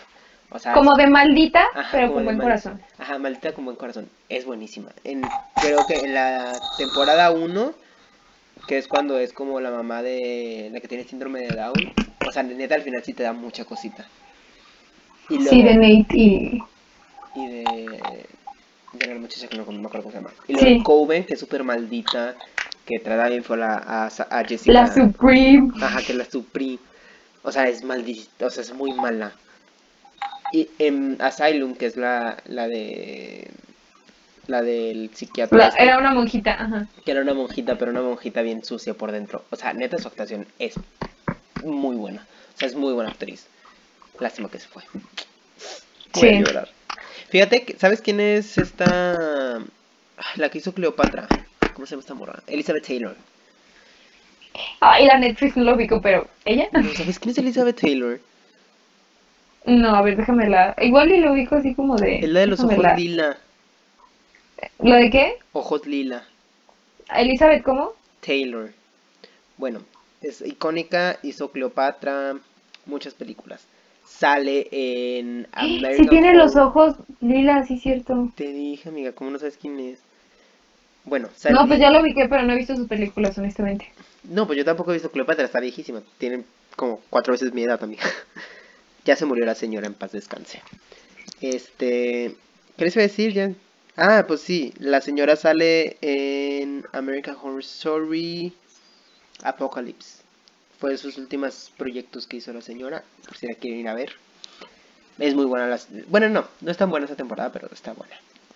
O sea,
Como de maldita,
ajá,
pero
como
con
de
buen
mal-
corazón.
Ajá, maldita con buen corazón. Es buenísima. En, creo que en la temporada uno, que es cuando es como la mamá de la que tiene síndrome de Down. O sea, neta al final sí te da mucha cosita. Y
Sí, de
luego,
Nate y...
y de, de la muchacha que no, no me acuerdo cómo se llama. Y luego de
Sí,
Coven, que es súper maldita, que trata bien fue la, a, Sa- a
la
Jessica.
Supreme.
Ajá, que es la Supreme. O sea, es maldita, o sea, es muy mala. Y en Asylum, que es la, la de la del psiquiatra
La-
este,
era una monjita, ajá.
que era una monjita, pero una monjita bien sucia por dentro. O sea, neta su actuación es muy buena. O sea, es muy buena actriz. Lástima que se fue. Voy a
Sí.
llorar. Fíjate, que- ¿sabes quién es esta? La que hizo Cleopatra. ¿Cómo se llama esta morra? Elizabeth Taylor.
Ay, la Netflix no lo ubico, pero ¿ella?
No, ¿sabes quién es Elizabeth Taylor?
No, a ver, déjamela. Igual y lo ubico así como
Es
de...
la de los ojos
Déjamela.
lila.
¿Lo de qué?
Ojos lila.
¿Elizabeth cómo?
Taylor. Bueno, es icónica, hizo Cleopatra, muchas películas. Sale en
Sí
American
tiene los
Horror.
ojos lilas, sí cierto.
Te dije, amiga, ¿cómo no sabes quién es? Bueno,
No, pues
sale...
ya lo ubiqué, pero no he visto sus películas, honestamente.
No, pues yo tampoco he visto Cleopatra, está viejísima. Tiene como cuatro veces mi edad, amiga. Ya se murió la señora, en paz descanse. Este... ¿Qué les iba a decir ya? Ah, pues sí, la señora sale en American Horror Story Apocalypse. Fue de sus últimos proyectos que hizo la señora, por si la quieren ir a ver. Es muy buena las... Bueno, no, no es tan buena esa temporada, pero está buena.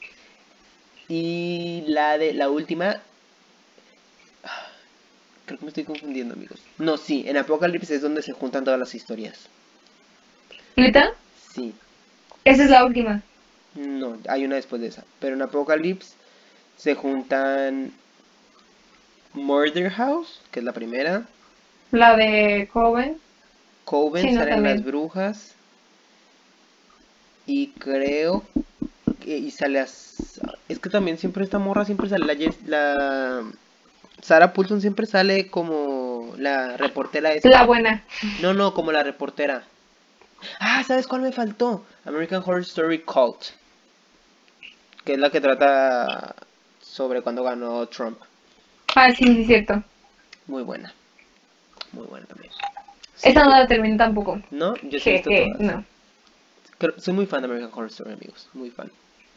Y la de la última... Creo que me estoy confundiendo, amigos. No, sí, en Apocalypse es donde se juntan todas las historias.
¿Neta?
Sí,
Esa es la última.
no, hay una después de esa. Pero en Apocalypse se juntan Murder House, que es la primera.
La de Coven.
Coven,
Sí, no,
salen las
también.
brujas. Y creo que... Y sale a... Es que también siempre esta morra siempre sale la... Jess- la... Sarah Paulson siempre sale como la reportera
La
esta.
buena.
No, no, como la reportera. Ah, ¿sabes cuál me faltó? American Horror Story Cult. Que es la que trata sobre cuando ganó Trump.
Ah, sí, sí, cierto.
Muy buena. Muy buena también. Sí,
Esa no
yo-
la terminé tampoco.
¿No? Yo sí he visto
Jeje,
todas.
no.
Creo- soy muy fan de American Horror Story, amigos. Muy fan.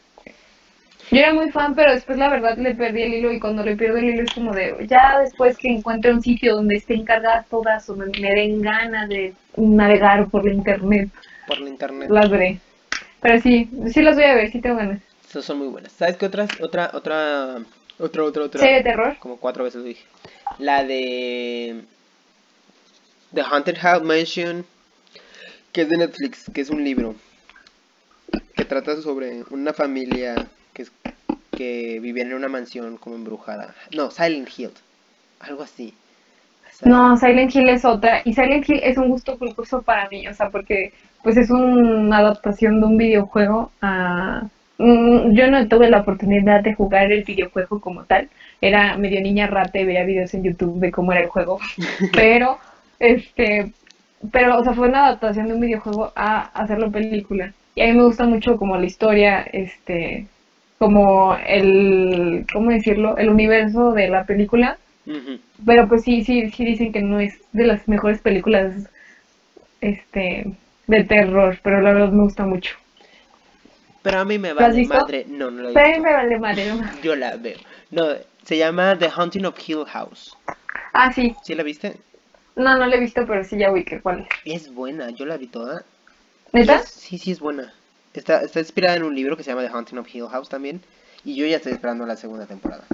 Yo era muy fan, pero después la verdad le perdí el hilo y cuando le pierdo el hilo es como de, ya después que encuentre un sitio donde estén cargadas todas o me, me den ganas de navegar por la internet,
Por la internet.
las veré. Pero sí, sí las voy a ver, sí tengo ganas.
Esas son muy buenas. ¿Sabes qué otras? Otra, otra, otra, otra, otra.
¿Serie de terror?
Como cuatro veces lo dije. La de The Haunted House Mansion, que es de Netflix, que es un libro que trata sobre una familia que es, que vivía en una mansión como embrujada. No, Silent Hill, algo así. O sea,
No, Silent Hill es otra. Y Silent Hill es un gusto culposo para mí, o sea, porque pues es una adaptación de un videojuego a... Mm, Yo no tuve la oportunidad de jugar el videojuego como tal. Era medio niña rata y veía videos en YouTube de cómo era el juego. Pero, este, pero, o sea, fue una adaptación de un videojuego a hacerlo película. Y a mí me gusta mucho como la historia, este, como el, ¿cómo decirlo? El universo de la película.
ujú.
Pero pues sí, sí, sí dicen que no es de las mejores películas, este, de terror, pero la verdad me gusta mucho.
Pero a mí me
¿Lo has
vale
visto?
madre. No, no la he
Pero a mí
visto.
me vale madre, ¿no?
Yo la veo. No, se llama The Haunting of Hill House.
Ah, sí.
¿Sí la viste?
No, no la he visto, pero sí ya ubiqué cuál es.
Es buena, yo la vi toda. Y
¿Neta?
es, sí, sí es buena. Está, está inspirada en un libro que se llama The Haunting of Hill House también. Y yo ya estoy esperando la segunda temporada.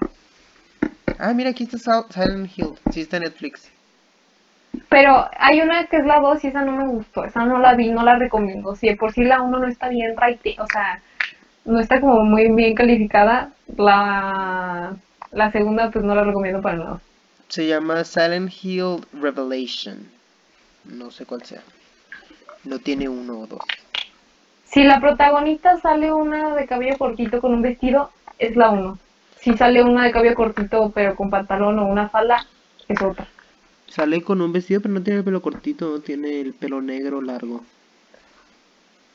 Ah, mira, aquí está Sil- Silent Hill. Sí, está en Netflix.
Pero hay una que es la dos y esa no me gustó. Esa no la vi, no la recomiendo. Si de por sí la uno no está bien rate, o sea, no está como muy bien calificada, la, la segunda pues no la recomiendo para nada.
Se llama Silent Hill Revelation. No sé cuál sea. No tiene uno o dos.
Si la protagonista sale una de cabello cortito con un vestido, es la uno. Si sale una de cabello cortito pero con pantalón o una falda, es otra.
Sale con un vestido, pero no tiene el pelo cortito. Tiene el pelo negro largo.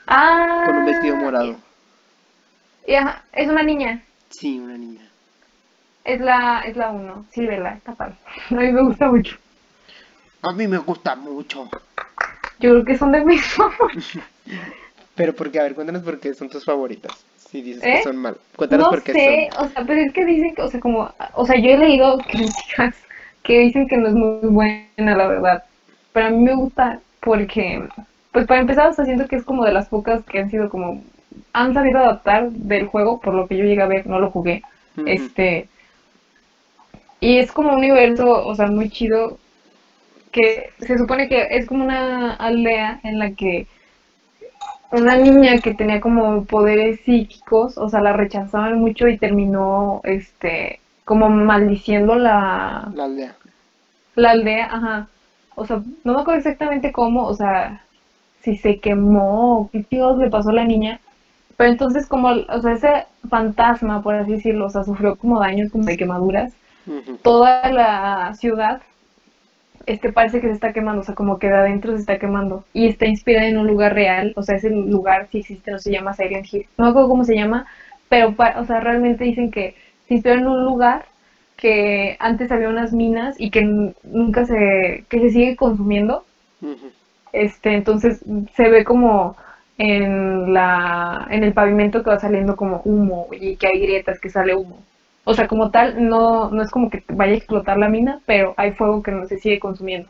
Ah,
con un vestido morado.
y ajá, es una niña.
Sí, una niña.
Es la, es la uno. Sí, vela, está padre. A mí me gusta mucho.
A mí me gusta mucho.
Yo creo que son de mis favoritos.
Pero porque, a ver, cuéntanos por qué son tus favoritas. Si dices que
¿Eh?
son mal. Cuéntanos
No
por qué son.
sé, o sea, pero es que dicen que, o sea, como, o sea, yo he leído críticas que dicen que no es muy buena, la verdad. Pero a mí me gusta porque, pues para empezar, o sea, siento que es como de las pocas que han sido como, han sabido adaptar del juego, por lo que yo llegué a ver, no lo jugué.
Ujú,
Este, y es como un universo, o sea, muy chido, que se supone que es como una aldea en la que una niña que tenía como poderes psíquicos, o sea, la rechazaban mucho y terminó, este, como maldiciendo la,
la aldea.
la aldea, ajá. O sea, no me acuerdo exactamente cómo, o sea, si se quemó o qué Dios le pasó a la niña. Pero entonces como, o sea, ese fantasma, por así decirlo, o sea, sufrió como daños como de quemaduras.
Ujú,
Toda la ciudad este parece que se está quemando, o sea, como que de adentro se está quemando. Y está inspirada en un lugar real, o sea, ese lugar sí existe, no se llama Silent Hill. No me acuerdo cómo se llama, pero, pa- o sea, realmente dicen que se inspiró en un lugar que antes había unas minas y que n- nunca se, que se sigue consumiendo.
ujú.
Este, entonces se ve como en la, en el pavimento que va saliendo como humo y que hay grietas que sale humo. O sea, como tal, no, no es como que vaya a explotar la mina, pero hay fuego que no se sigue consumiendo.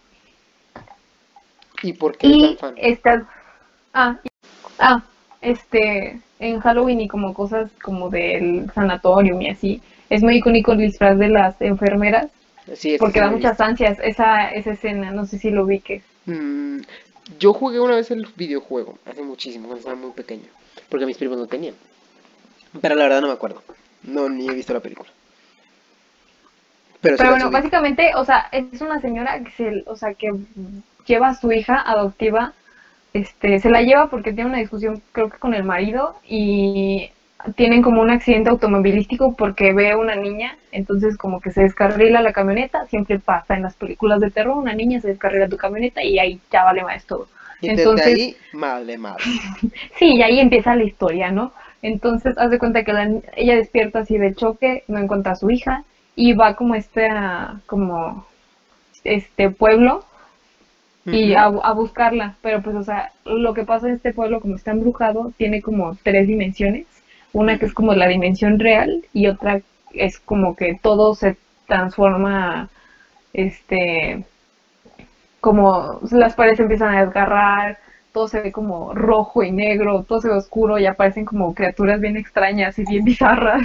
¿Y por qué eres tan
Y
fan?
estas, ah, ah, este, en Halloween y como cosas como del sanatorio y así, es muy icónico el disfraz de las enfermeras,
Sí, este
porque
sí
da
lo he
muchas
visto.
ansias esa, esa escena, no sé si lo ubiques.
Mm, yo jugué una vez el videojuego, hace muchísimo, cuando estaba muy pequeño. Porque mis primos no tenían. Pero la verdad no me acuerdo. No, ni he visto la película. Pero sí
Pero
las
bueno,
ubico.
básicamente, o sea, es una señora que se, o sea, que lleva a su hija adoptiva, este, se la lleva porque tiene una discusión, creo que con el marido, y tienen como un accidente automovilístico porque ve a una niña, entonces como que se descarrila la camioneta, siempre pasa en las películas de terror, una niña se descarrila tu camioneta y ahí ya vale más todo.
Y desde
Entonces,
ahí, madre, madre.
sí, y ahí empieza la historia, ¿no? Entonces, haz de cuenta que la ni- ella despierta así de choque, no encuentra a su hija y va como este, a- como este pueblo y
Ujú,
a, a buscarla, pero pues, o sea, lo que pasa en este pueblo, como está embrujado, tiene como tres dimensiones, una que
ujú,
es como la dimensión real y otra es como que todo se transforma, este, como las paredes empiezan a desgarrar, todo se ve como rojo y negro, todo se ve oscuro y aparecen como criaturas bien extrañas y bien bizarras.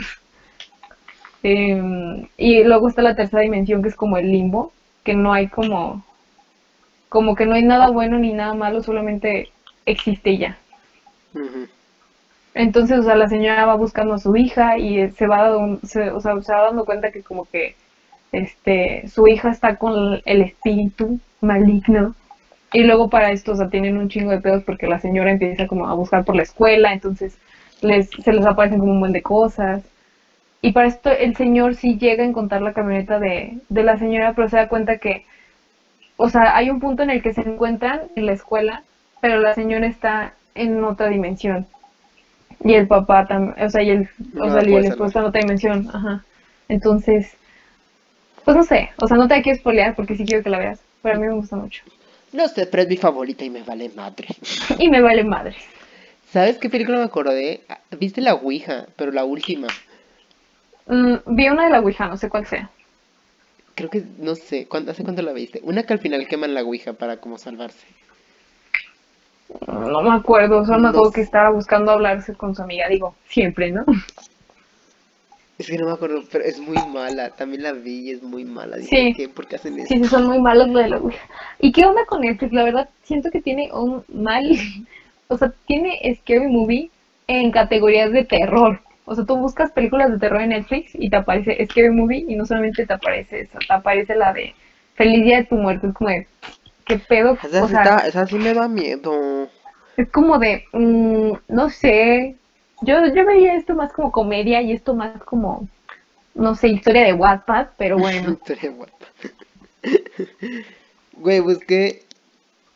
Eh, y luego está la tercera dimensión que es como el limbo, que no hay como, como que no hay nada bueno ni nada malo, solamente existe ya.
ujú,
Entonces, o sea, la señora va buscando a su hija y se va, dando- se, o sea, se va dando cuenta que como que este, su hija está con el espíritu maligno. Y luego para esto, o sea, tienen un chingo de pedos porque la señora empieza como a buscar por la escuela, entonces les, se les aparecen como un buen de cosas. Y para esto el señor sí llega a encontrar la camioneta de, de la señora, pero se da cuenta que, o sea, hay un punto en el que se encuentran en la escuela, pero la señora está en otra dimensión. Y el papá también, o sea, y el, o
no
sea,
la
y el
puedes
esposo
salvar.
está en otra dimensión, ajá. Entonces, pues no sé, o sea, no te quiero spoilear porque sí quiero que la veas, pero a mí me gusta mucho.
No sé, pero es mi favorita y me vale madre.
Y me vale madres.
¿Sabes qué película me acordé? Ah, ¿viste la Ouija? Pero la última.
Mm, vi una de la Ouija, no sé cuál sea.
Creo que, no sé, ¿cuándo, ¿hace cuánto la viste? Una que al final queman la Ouija para como salvarse.
No me acuerdo, solo me
No
acuerdo que
sé,
estaba buscando hablarse con su amiga, digo, siempre, ¿no?
es que no me acuerdo, pero es muy mala. También la vi y es muy mala. Dije,
Sí,
¿qué? ¿Por qué hacen
sí, sí,
esto?
son muy malos lo de la Ouija. ¿Y qué onda con Netflix? La verdad, siento que tiene un mal, o sea, tiene Scary Movie en categorías de terror. O sea, tú buscas películas de terror en Netflix y te aparece Scary Movie y no solamente te aparece eso, te aparece la de Feliz Día de tu Muerte. Es como de, ¿qué pedo?
Esa
O
sí,
sea,
está, esa sí me da miedo.
es como de, mm, no sé, yo, yo veía esto más como comedia y esto más como, no sé, historia de Wattpad, pero bueno.
Historia guapa. Güey, busqué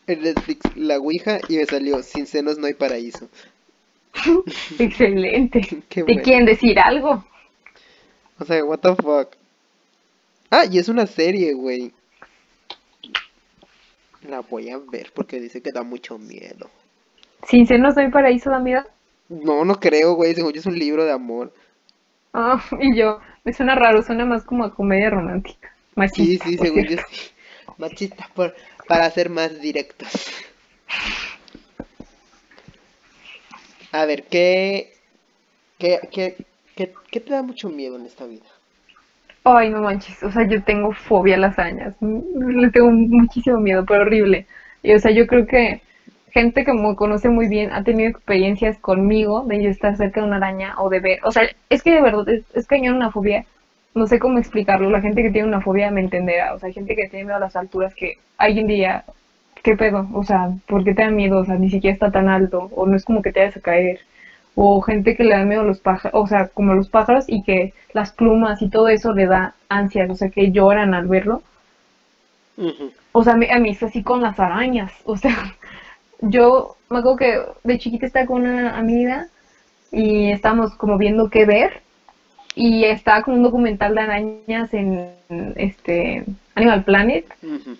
en Netflix la Ouija y me salió sin senos no hay paraíso.
Excelente.
Qué
¿Te
bueno.
quieren decir algo?
O sea, what the fuck. Ah, y es una serie, güey. La voy a ver porque dice que da mucho miedo.
Sin senos no hay paraíso, da miedo.
No, no creo, güey. Según yo es un libro de amor.
Ah, y yo, me suena raro, suena más como a comedia romántica.
Sí,
Machista,
sí,
por
según yo
cierto.
sí. Machista por, para ser más directos. A ver, ¿qué, qué, qué, qué, qué te da mucho miedo en esta vida?
Ay, no manches, o sea, yo tengo fobia a las arañas. Mm, Le tengo muchísimo miedo, pero horrible. Y o sea, yo creo que gente que me conoce muy bien ha tenido experiencias conmigo de yo estar cerca de una araña o de ver. O sea, es que de verdad es, es cañón una fobia. No sé cómo explicarlo. La gente que tiene una fobia me entenderá. O sea, hay gente que tiene miedo a las alturas que alguien diría, ¿qué pedo? O sea, ¿por qué te da miedo? O sea, ni siquiera está tan alto. O no es como que te vayas a caer. O gente que le da miedo a los pájaros, o sea, como los pájaros y que las plumas y todo eso le da ansias, o sea, que lloran al verlo.
Ujú.
O sea, a mí, a mí es así con las arañas. O sea, yo me acuerdo que de chiquita estaba con una amiga y estábamos como viendo qué ver y estaba como un documental de arañas en este Animal Planet
Ujú.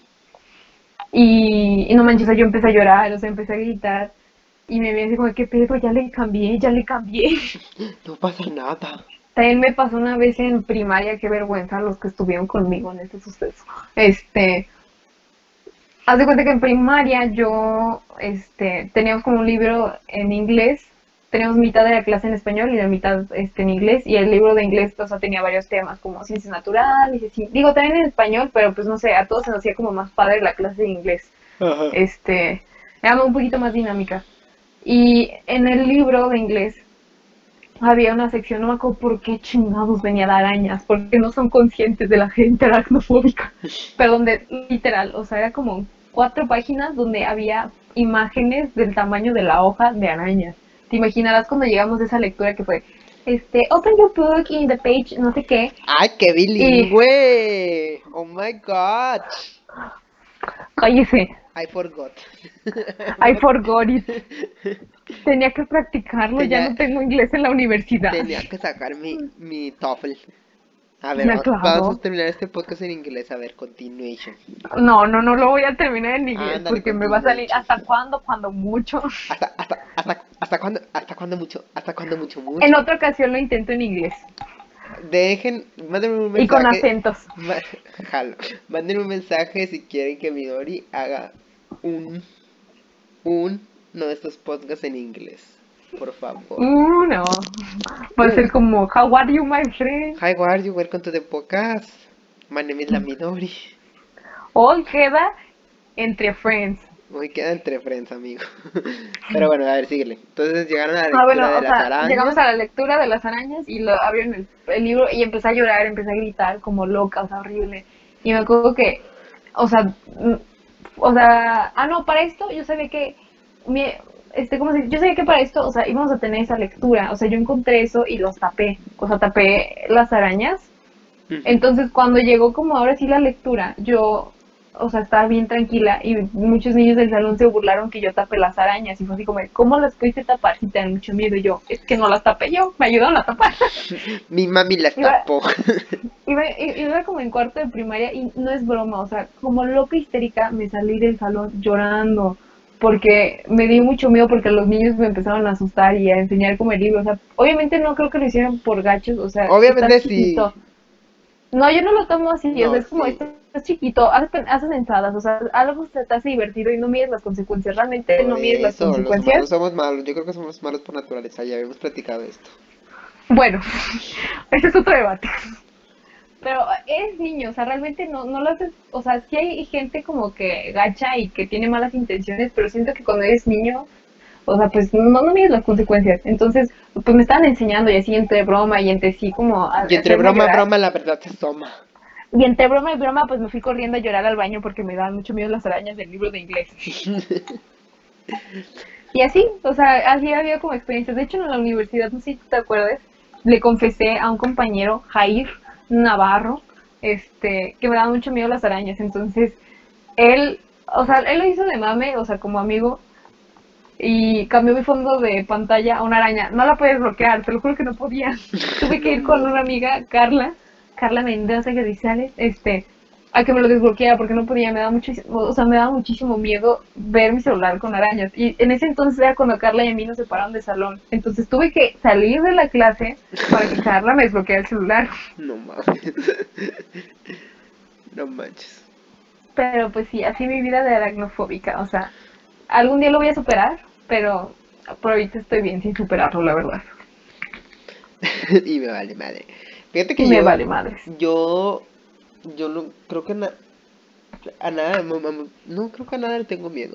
y, y no manches, o sea, yo empecé a llorar, o sea, empecé a gritar y me vi así como, ¿qué pedo? Ya le cambié, ya le cambié.
No pasa nada.
También me pasó una vez en primaria, qué vergüenza los que estuvieron conmigo en este suceso. Este, haz de cuenta que en primaria yo, este, teníamos como un libro en inglés, teníamos mitad de la clase en español y la mitad, este, en inglés, y el libro de inglés, o sea, tenía varios temas como ciencias naturales, y así. Digo, también en español, pero pues no sé, a todos se nos hacía como más padre la clase de inglés.
Ajá.
Este, era un poquito más dinámica. Y en el libro de inglés había una sección, no me acuerdo por qué chingados venía de arañas, porque no son conscientes de la gente aracnofóbica, pero donde literal, o sea, era como cuatro páginas donde había imágenes del tamaño de la hoja de arañas. Te imaginarás cuando llegamos a esa lectura que fue, este, open your book in the page, no sé qué,
¡Ay, qué
y
bilingüe! ¡Oh my god!
cállese,
I forgot.
I forgot it. Tenía que practicarlo, ya
Tenía,
no tengo inglés en la universidad.
tenía que sacar mi, mi TOEFL. A ver,
Me
va- vamos
aclaro.
a terminar este podcast en inglés. A ver, continuation.
No, no, no lo voy a terminar en inglés
Ándale,
porque me va a salir
continuation.
hasta cuándo, cuando mucho.
¿Hasta, hasta, hasta, hasta cuándo? ¿Hasta cuándo mucho? ¿Hasta cuándo mucho?
En
Mucho.
otra ocasión lo intento en inglés
Dejen, mándenme un
y con
mensaje.
acentos.
ma- Jalo. Mándenme un mensaje si quieren que Midori haga un, un, uno de estos podcasts en inglés. Por favor.
Uh, no. Va a
Uh,
ser como, how are you, my friend?
Hi, how are you? Welcome to the podcast. My name is la Midori.
All queda entre friends.
Hoy queda entre friends, amigo. Pero bueno, a ver, síguele. Entonces llegaron a la
Ah,
lectura
bueno,
de
o
las
sea, llegamos
arañas.
a la lectura de las arañas y lo abrieron el, el libro y empecé a llorar, empecé a gritar como loca, o sea, horrible. Y me acuerdo que, o sea, mm, o sea, ah, no, para esto yo sabía que, mi, este, ¿cómo se dice? Yo sabía que para esto, o sea, íbamos a tener esa lectura, o sea, yo encontré eso y los tapé, o sea, tapé las arañas.
Ujú.
Entonces, cuando llegó como ahora sí la lectura, yo, o sea, estaba bien tranquila y muchos niños del salón se burlaron que yo tapé las arañas y fue así como, ¿cómo las pudiste tapar si te dan mucho miedo? Y yo, es que no las tapé yo, me ayudaron a tapar.
Mi mami las
Iba,
tapó.
iba, iba como en cuarto de primaria y no es broma, o sea, como loca histérica me salí del salón llorando porque me di mucho miedo porque los niños me empezaron a asustar y a enseñar como el libro, o sea, obviamente no creo que lo hicieran por gachos, o sea, estás
Obviamente
chiquito.
sí.
No, yo no lo tomo así, o sea,
No,
es como,
sí.
estás chiquito, haces, haces entradas, o sea, algo se te hace divertido y no mides las consecuencias, realmente
Por
no mides las
eso, los humanos
consecuencias.
somos malos. Yo creo que somos malos por naturaleza. Ya habíamos platicado esto.
Bueno, ese es otro debate. Pero es niño, o sea, realmente no, no lo haces, o sea, sí hay gente como que gacha y que tiene malas intenciones, pero siento que cuando eres niño, o sea, pues no, no mides las consecuencias. Entonces, pues me estaban enseñando y así entre broma y entre sí como a-
Y entre
hacerme
broma,
llorar.
broma, la verdad se asoma.
Y entre broma y broma, pues me fui corriendo a llorar al baño porque me daban mucho miedo las arañas del libro de inglés. Y así, o sea, así había como experiencias. De hecho, en la universidad, no sé si tú te acuerdas, le confesé a un compañero, Jair Navarro, este, que me daban mucho miedo las arañas. Entonces, él, o sea, él lo hizo de mame, o sea, como amigo, y cambió mi fondo de pantalla a una araña. No la puedes bloquear, te lo juro que no podía. Tuve que
No
ir con
mames.
una amiga, Carla, Carla Mendoza Grisales, este, a que me lo desbloqueara porque no podía, me da muchísimo, o sea, me daba muchísimo miedo ver mi celular con arañas. Y en ese entonces era cuando Carla y a mí nos separaron de salón. Entonces tuve que salir de la clase para que Carla me desbloqueara el celular.
No mames. No manches.
Pero pues sí, así mi vida de aracnofóbica, o sea, algún día lo voy a superar, pero por ahorita estoy bien sin superarlo, la verdad.
Y me vale madre. Fíjate
Y
que
me
yo,
vale madres.
yo, yo no creo que na- a nada, mo- mo- no creo que a nada le tengo miedo.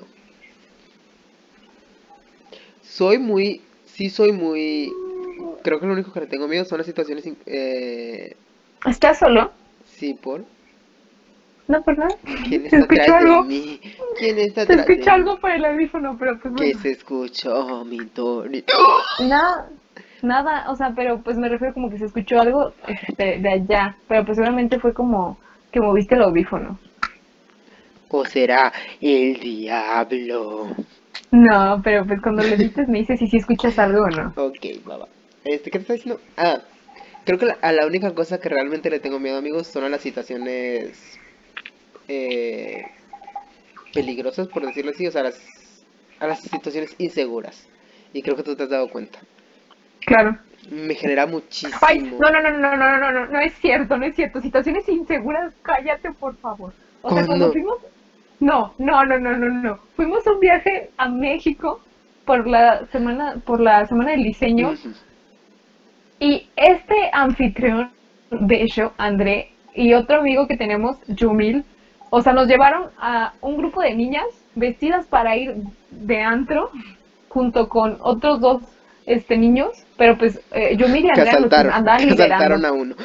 Soy muy, sí soy muy, creo que lo único que le tengo miedo son las situaciones, in- eh,
¿Estás solo?
sí, por,
No, por nada.
¿quién
Se
está
escuchó
atrás de
algo.
mí? ¿Quién está
Se
atrás de
escuchó
mí?
algo por el audífono, pero pues
Que
bueno.
se escuchó mi Tony.
Nada, nada, o sea, pero pues me refiero como que se escuchó algo este, de allá, pero pues seguramente fue como que moviste el audífono.
¿O será el diablo?
No, pero pues cuando le dices me dices si sí escuchas algo o no.
Ok, baba. Este, ¿qué te está diciendo? Ah, creo que la, a la única cosa que realmente le tengo miedo, amigos, son a las situaciones eh, peligrosas, por decirlo así, o sea, a las, a las situaciones inseguras. Y creo que tú te has dado cuenta.
Claro.
Me genera
Ay,
muchísimo.
no, no, no, no, no, no, no, no, no es cierto, no es cierto. Situaciones inseguras, cállate, por favor. O sea, cuando
¿Cuándo?
fuimos, no, no, no, no, no, no. Fuimos a un viaje a México por la semana, por la semana del diseño
Ujú.
y este anfitrión, Bello, André, y otro amigo que tenemos, Yumil, o sea, nos llevaron a un grupo de niñas vestidas para ir de antro junto con otros dos este, niños, pero pues eh, Yumil y
Que
Andrea los
asaltaron,
andaban
que
liderando
asaltaron a uno.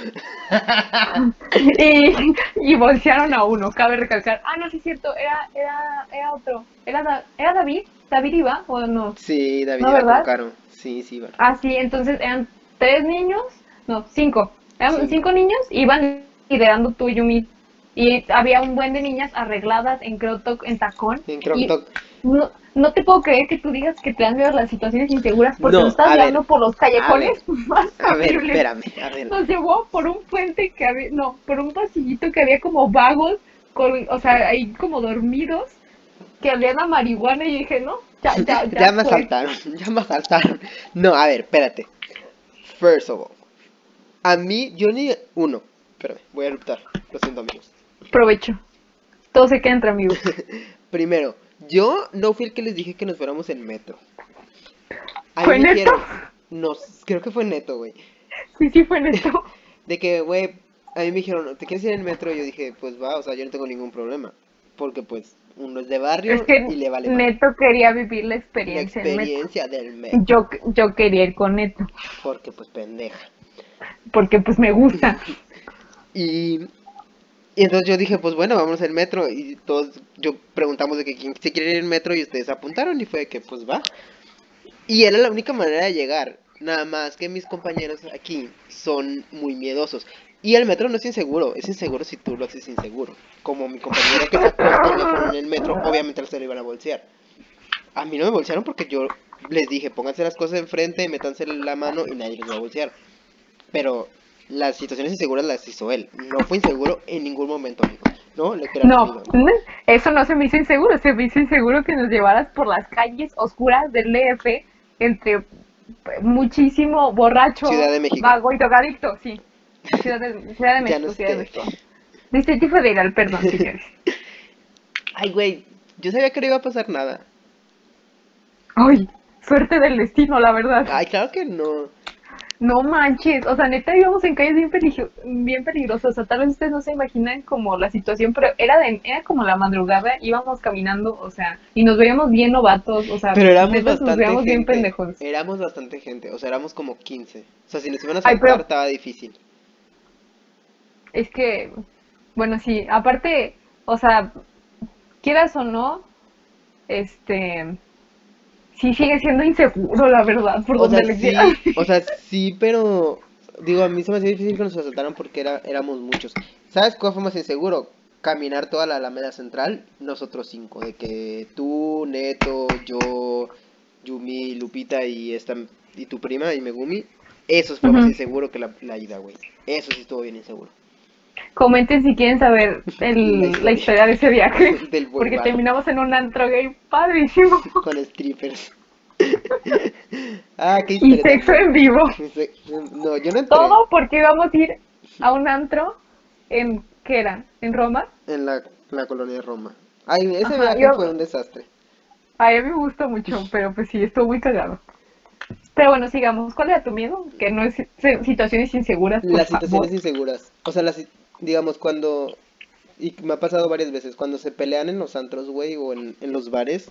y, y bolsearon a uno, cabe recalcar. Ah, no, sí es cierto, era, era, era otro, era, Da- era David, David iba, o no,
Sí, David
no,
iba con
¿verdad?
Caro. Sí, sí, bueno.
Ah, sí, entonces eran tres niños, no, cinco. Eran
Cinco.
cinco niños, iban liderando tú y Yumi. Y había un buen de niñas arregladas en crop top, en tacón.
En Croc
Y
Talk.
no, no te puedo creer que tú digas que te dan miedo las situaciones inseguras porque
No,
nos estás
a ver,
llevando por los
a ver,
callejones más
a ver,
horribles.
espérame, a ver.
Nos llevó por un puente que había, no, por un pasillito que había como vagos, con, o sea, ahí como dormidos, que olían a marihuana y dije, no, ya, ya,
Ya
ya
me
fue.
asaltaron, ya me asaltaron. No, a ver, espérate. First of all, a mí, yo ni uno. Espérame, voy a eruptar. Lo siento, amigos.
Provecho. Todo se queda entre amigos.
Primero, yo no fui el que les dije que nos fuéramos en metro. A mí
¿Fue
me
neto?
dijeron, no, creo que fue neto, güey.
Sí, sí, fue neto.
De que, güey, a mí me dijeron, ¿te quieres ir en metro? Y yo dije, pues va, o sea, yo no tengo ningún problema. Porque, pues, uno es de
Es
barrio y
que
le vale más.
Neto quería vivir la
La
experiencia en metro.
experiencia del metro.
Yo, yo quería ir con Neto,
Porque, pues, pendeja.
porque pues me gusta.
Y, y entonces yo dije, pues bueno, vamos en metro. Y todos, yo preguntamos de que quién se quiere ir en metro y ustedes apuntaron y fue de que, pues va. Y era la única manera de llegar. Nada más que mis compañeros aquí son muy miedosos. Y el metro no es inseguro, es inseguro si tú lo haces inseguro. Como mi compañero que sacó el teléfono en el metro, obviamente se lo iban a bolsear. A mí no me bolsearon porque yo les dije, pónganse las cosas enfrente, métanse la mano y nadie les va a bolsear. Pero las situaciones inseguras las hizo él. No fue inseguro en ningún momento, amigo. No, le crean
No,
amigo.
eso no se me hizo inseguro, se me hizo inseguro que nos llevaras por las calles oscuras del D F entre muchísimo borracho,
Ciudad de México.
vago y drogadicto, sí. Ciudad de, Ciudad de
Ya
México,
no
Ciudad de
sé.
México. Distrito Federal, perdón, señores.
Ay, güey, yo sabía que no iba a pasar nada.
Ay, suerte del destino, la verdad.
Ay, claro que no.
No manches, o sea, neta íbamos en calles bien, peligro- bien peligrosas, o sea, tal vez ustedes no se imaginan como la situación, pero era de, era como la madrugada, íbamos caminando, o sea, y nos veíamos bien novatos, o sea,
Pero éramos
neta nos
bastante
veíamos bien
gente.
pendejos.
Éramos bastante gente. O sea, éramos como quince. O sea, si nos iban a
Ay,
saltar,
pero
estaba difícil.
es que, bueno, sí, aparte, o sea, quieras o no, este, sí sigue siendo inseguro, la verdad, por
O sea,
donde le quieras.
sí, o sea, sí, pero digo, a mí se me hacía difícil que nos asaltaran porque era, éramos muchos. ¿Sabes cuál fue más inseguro? caminar toda la Alameda Central, nosotros cinco, de que tú, Neto, yo, Yumi, Lupita y esta y tu prima y Megumi, eso fue más
Ujú.
inseguro que la, la ida, güey. Eso sí estuvo bien inseguro.
Comenten si quieren saber
La
el, la
historia.
historia de ese viaje.
Del boy
Porque
bar
terminamos en un antro gay padrísimo.
con strippers. Ah, qué
Y
historia
sexo
tan
en vivo.
buena. No, yo no entré
Todo porque íbamos a ir a un antro en, ¿qué era? ¿En Roma?
en la, la colonia de Roma. Ay, ese
Ajá,
viaje fue
yo,
un desastre.
ay, a mí me gustó mucho, pero pues sí, estuvo muy cagado. Pero bueno, sigamos. ¿Cuál era tu miedo? Que no es si- situaciones inseguras, por
Las situaciones
favor.
inseguras. O sea, las, si- digamos, cuando... Y me ha pasado varias veces. Cuando se pelean en los antros, güey, o en, en los bares.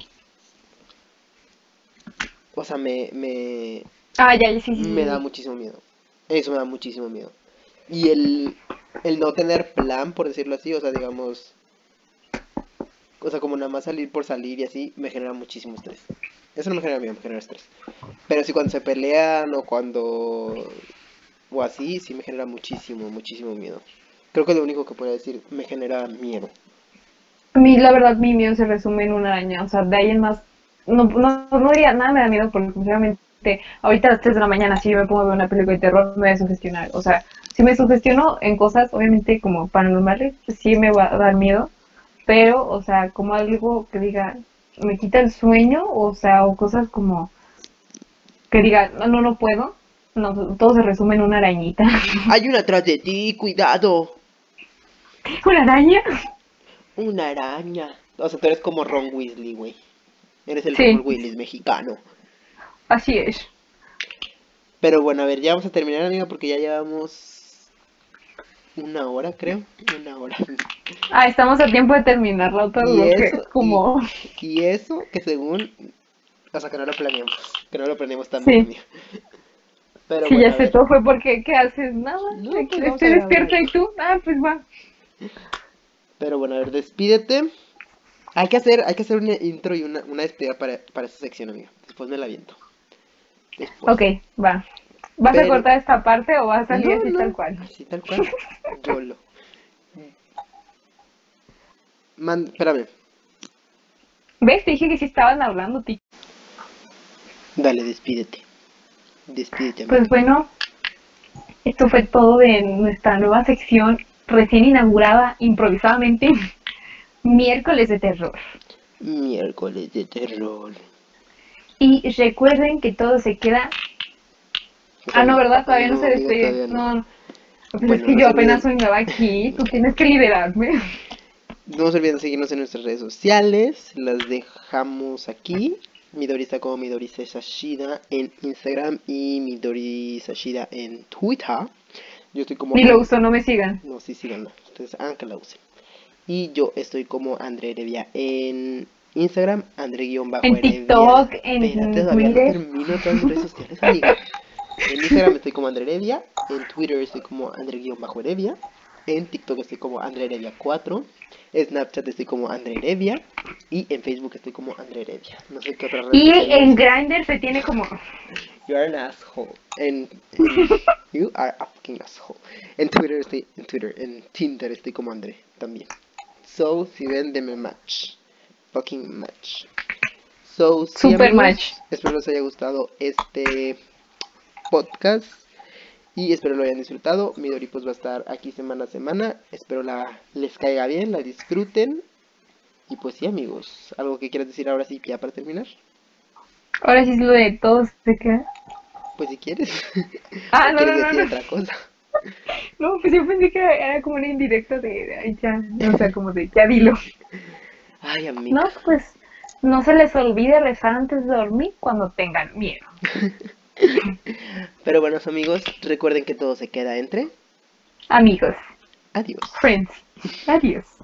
O sea, me, me,
Ah, ya, sí, sí,
me da
sí.
muchísimo miedo. Eso me da muchísimo miedo. Y el, el no tener plan, por decirlo así, o sea, digamos... O sea, como nada más salir por salir y así, me genera muchísimo estrés. Eso no me genera miedo, me genera estrés. Pero si cuando se pelean o cuando... O así, sí me genera muchísimo, muchísimo miedo. Creo que es lo único que puedo decir, me genera miedo.
A mí, la verdad, mi miedo se resume en una araña. O sea, de ahí en más, no, no, no diría nada, me da miedo porque, sinceramente, ahorita a las tres de la mañana, si yo me pongo a ver una película de terror, me voy a sugestionar. O sea, si me sugestiono en cosas, obviamente, como paranormales, sí me va a dar miedo. Pero, o sea, como algo que diga, me quita el sueño, o sea, o cosas como que diga, no, no, no puedo. No, todo se resume en una arañita.
Hay una atrás de ti, cuidado.
¿Una araña?
Una araña. O sea, tú eres como Ron Weasley, güey. Eres el Ron
Sí,
Weasley mexicano.
así es.
Pero bueno, a ver, ya vamos a terminar, amiga, porque ya llevamos una hora, creo. Una hora.
Ah, estamos a tiempo de terminar la otra
Y
bloque.
eso, y,
Como,
y eso que según... O sea, que no lo planeamos. Que no lo planeamos tan bien,
sí,
amiga. Pero
sí,
bueno,
ya
a
sé,
ver.
todo fue porque, ¿qué haces? Nada,
No,
aquí
pues vamos a
estoy
grabar.
despierta y tú, ah, pues va.
Pero bueno, a ver, despídete. Hay que hacer, hay que hacer una intro y una, una despedida para, para esta sección, amiga. Después me la aviento. Después.
Ok, va. ¿Vas a
Pero,
cortar esta parte o va a salir
no,
así tal
no.
cual?
Así tal cual. Yolo. Man, espérame.
¿Ves? Te dije que sí estaban hablando, ti.
Dale, despídete. Despídete,
Pues
amiga.
bueno, esto fue todo de nuestra nueva sección recién inaugurada improvisadamente, miércoles de terror.
Miércoles de terror.
Y recuerden que todo se queda... Ah, no,
Todavía,
¿verdad? Todavía no
no,
se
amiga,
despide.
todavía no.
No, pues es
Bueno,
que
no
yo
se
apenas
olviden.
soy nueva aquí, tú tienes que liderarme.
No se olviden seguirnos en nuestras redes sociales. Las dejamos aquí. Midori está como Midori Sashida en Instagram y Midori Sashida en Twitter. Yo estoy como
Ni lo
An-
uso, no me sigan.
No, sí, síganla. Entonces, hagan que la usen. Y yo estoy como André Heredia en Instagram,
En
André-Heredia.
TikTok, en
Espérate, todavía no
Twitter.
termino todas mis redes sociales, amiga. En Instagram estoy como André Heredia, en Twitter estoy como André-Heredia, en TikTok estoy como André Heredia cuatro, en Snapchat estoy como André Heredia y en Facebook estoy como André Heredia. No sé qué otra red
Y
social
en
uso.
Grindr se tiene como...
You are an asshole. En, en- You are a fucking asshole. En Twitter estoy, en Twitter, en Tinder estoy como André también. So, si ven, denme match. Fucking match. So, sí,
Super
amigos.
match.
Espero les haya gustado este podcast. Y espero lo hayan disfrutado. Midori pues va a estar aquí semana a semana. Espero la les caiga bien, la disfruten. Y pues sí, amigos. ¿Algo que quieras decir ahora sí ya para terminar?
Ahora sí es lo de todos se queda.
Pues si quieres.
Ah,
¿O
no,
quieres
no, no,
decir
no.
otra cosa?
No, pues yo pensé que era como una indirecta de, de ay, ya, o sea, como de, ya dilo.
Ay, amiga.
No, pues no se les olvide rezar antes de dormir cuando tengan miedo.
Pero bueno, amigos, recuerden que todo se queda entre...
Amigos,
Adiós.
friends, adiós.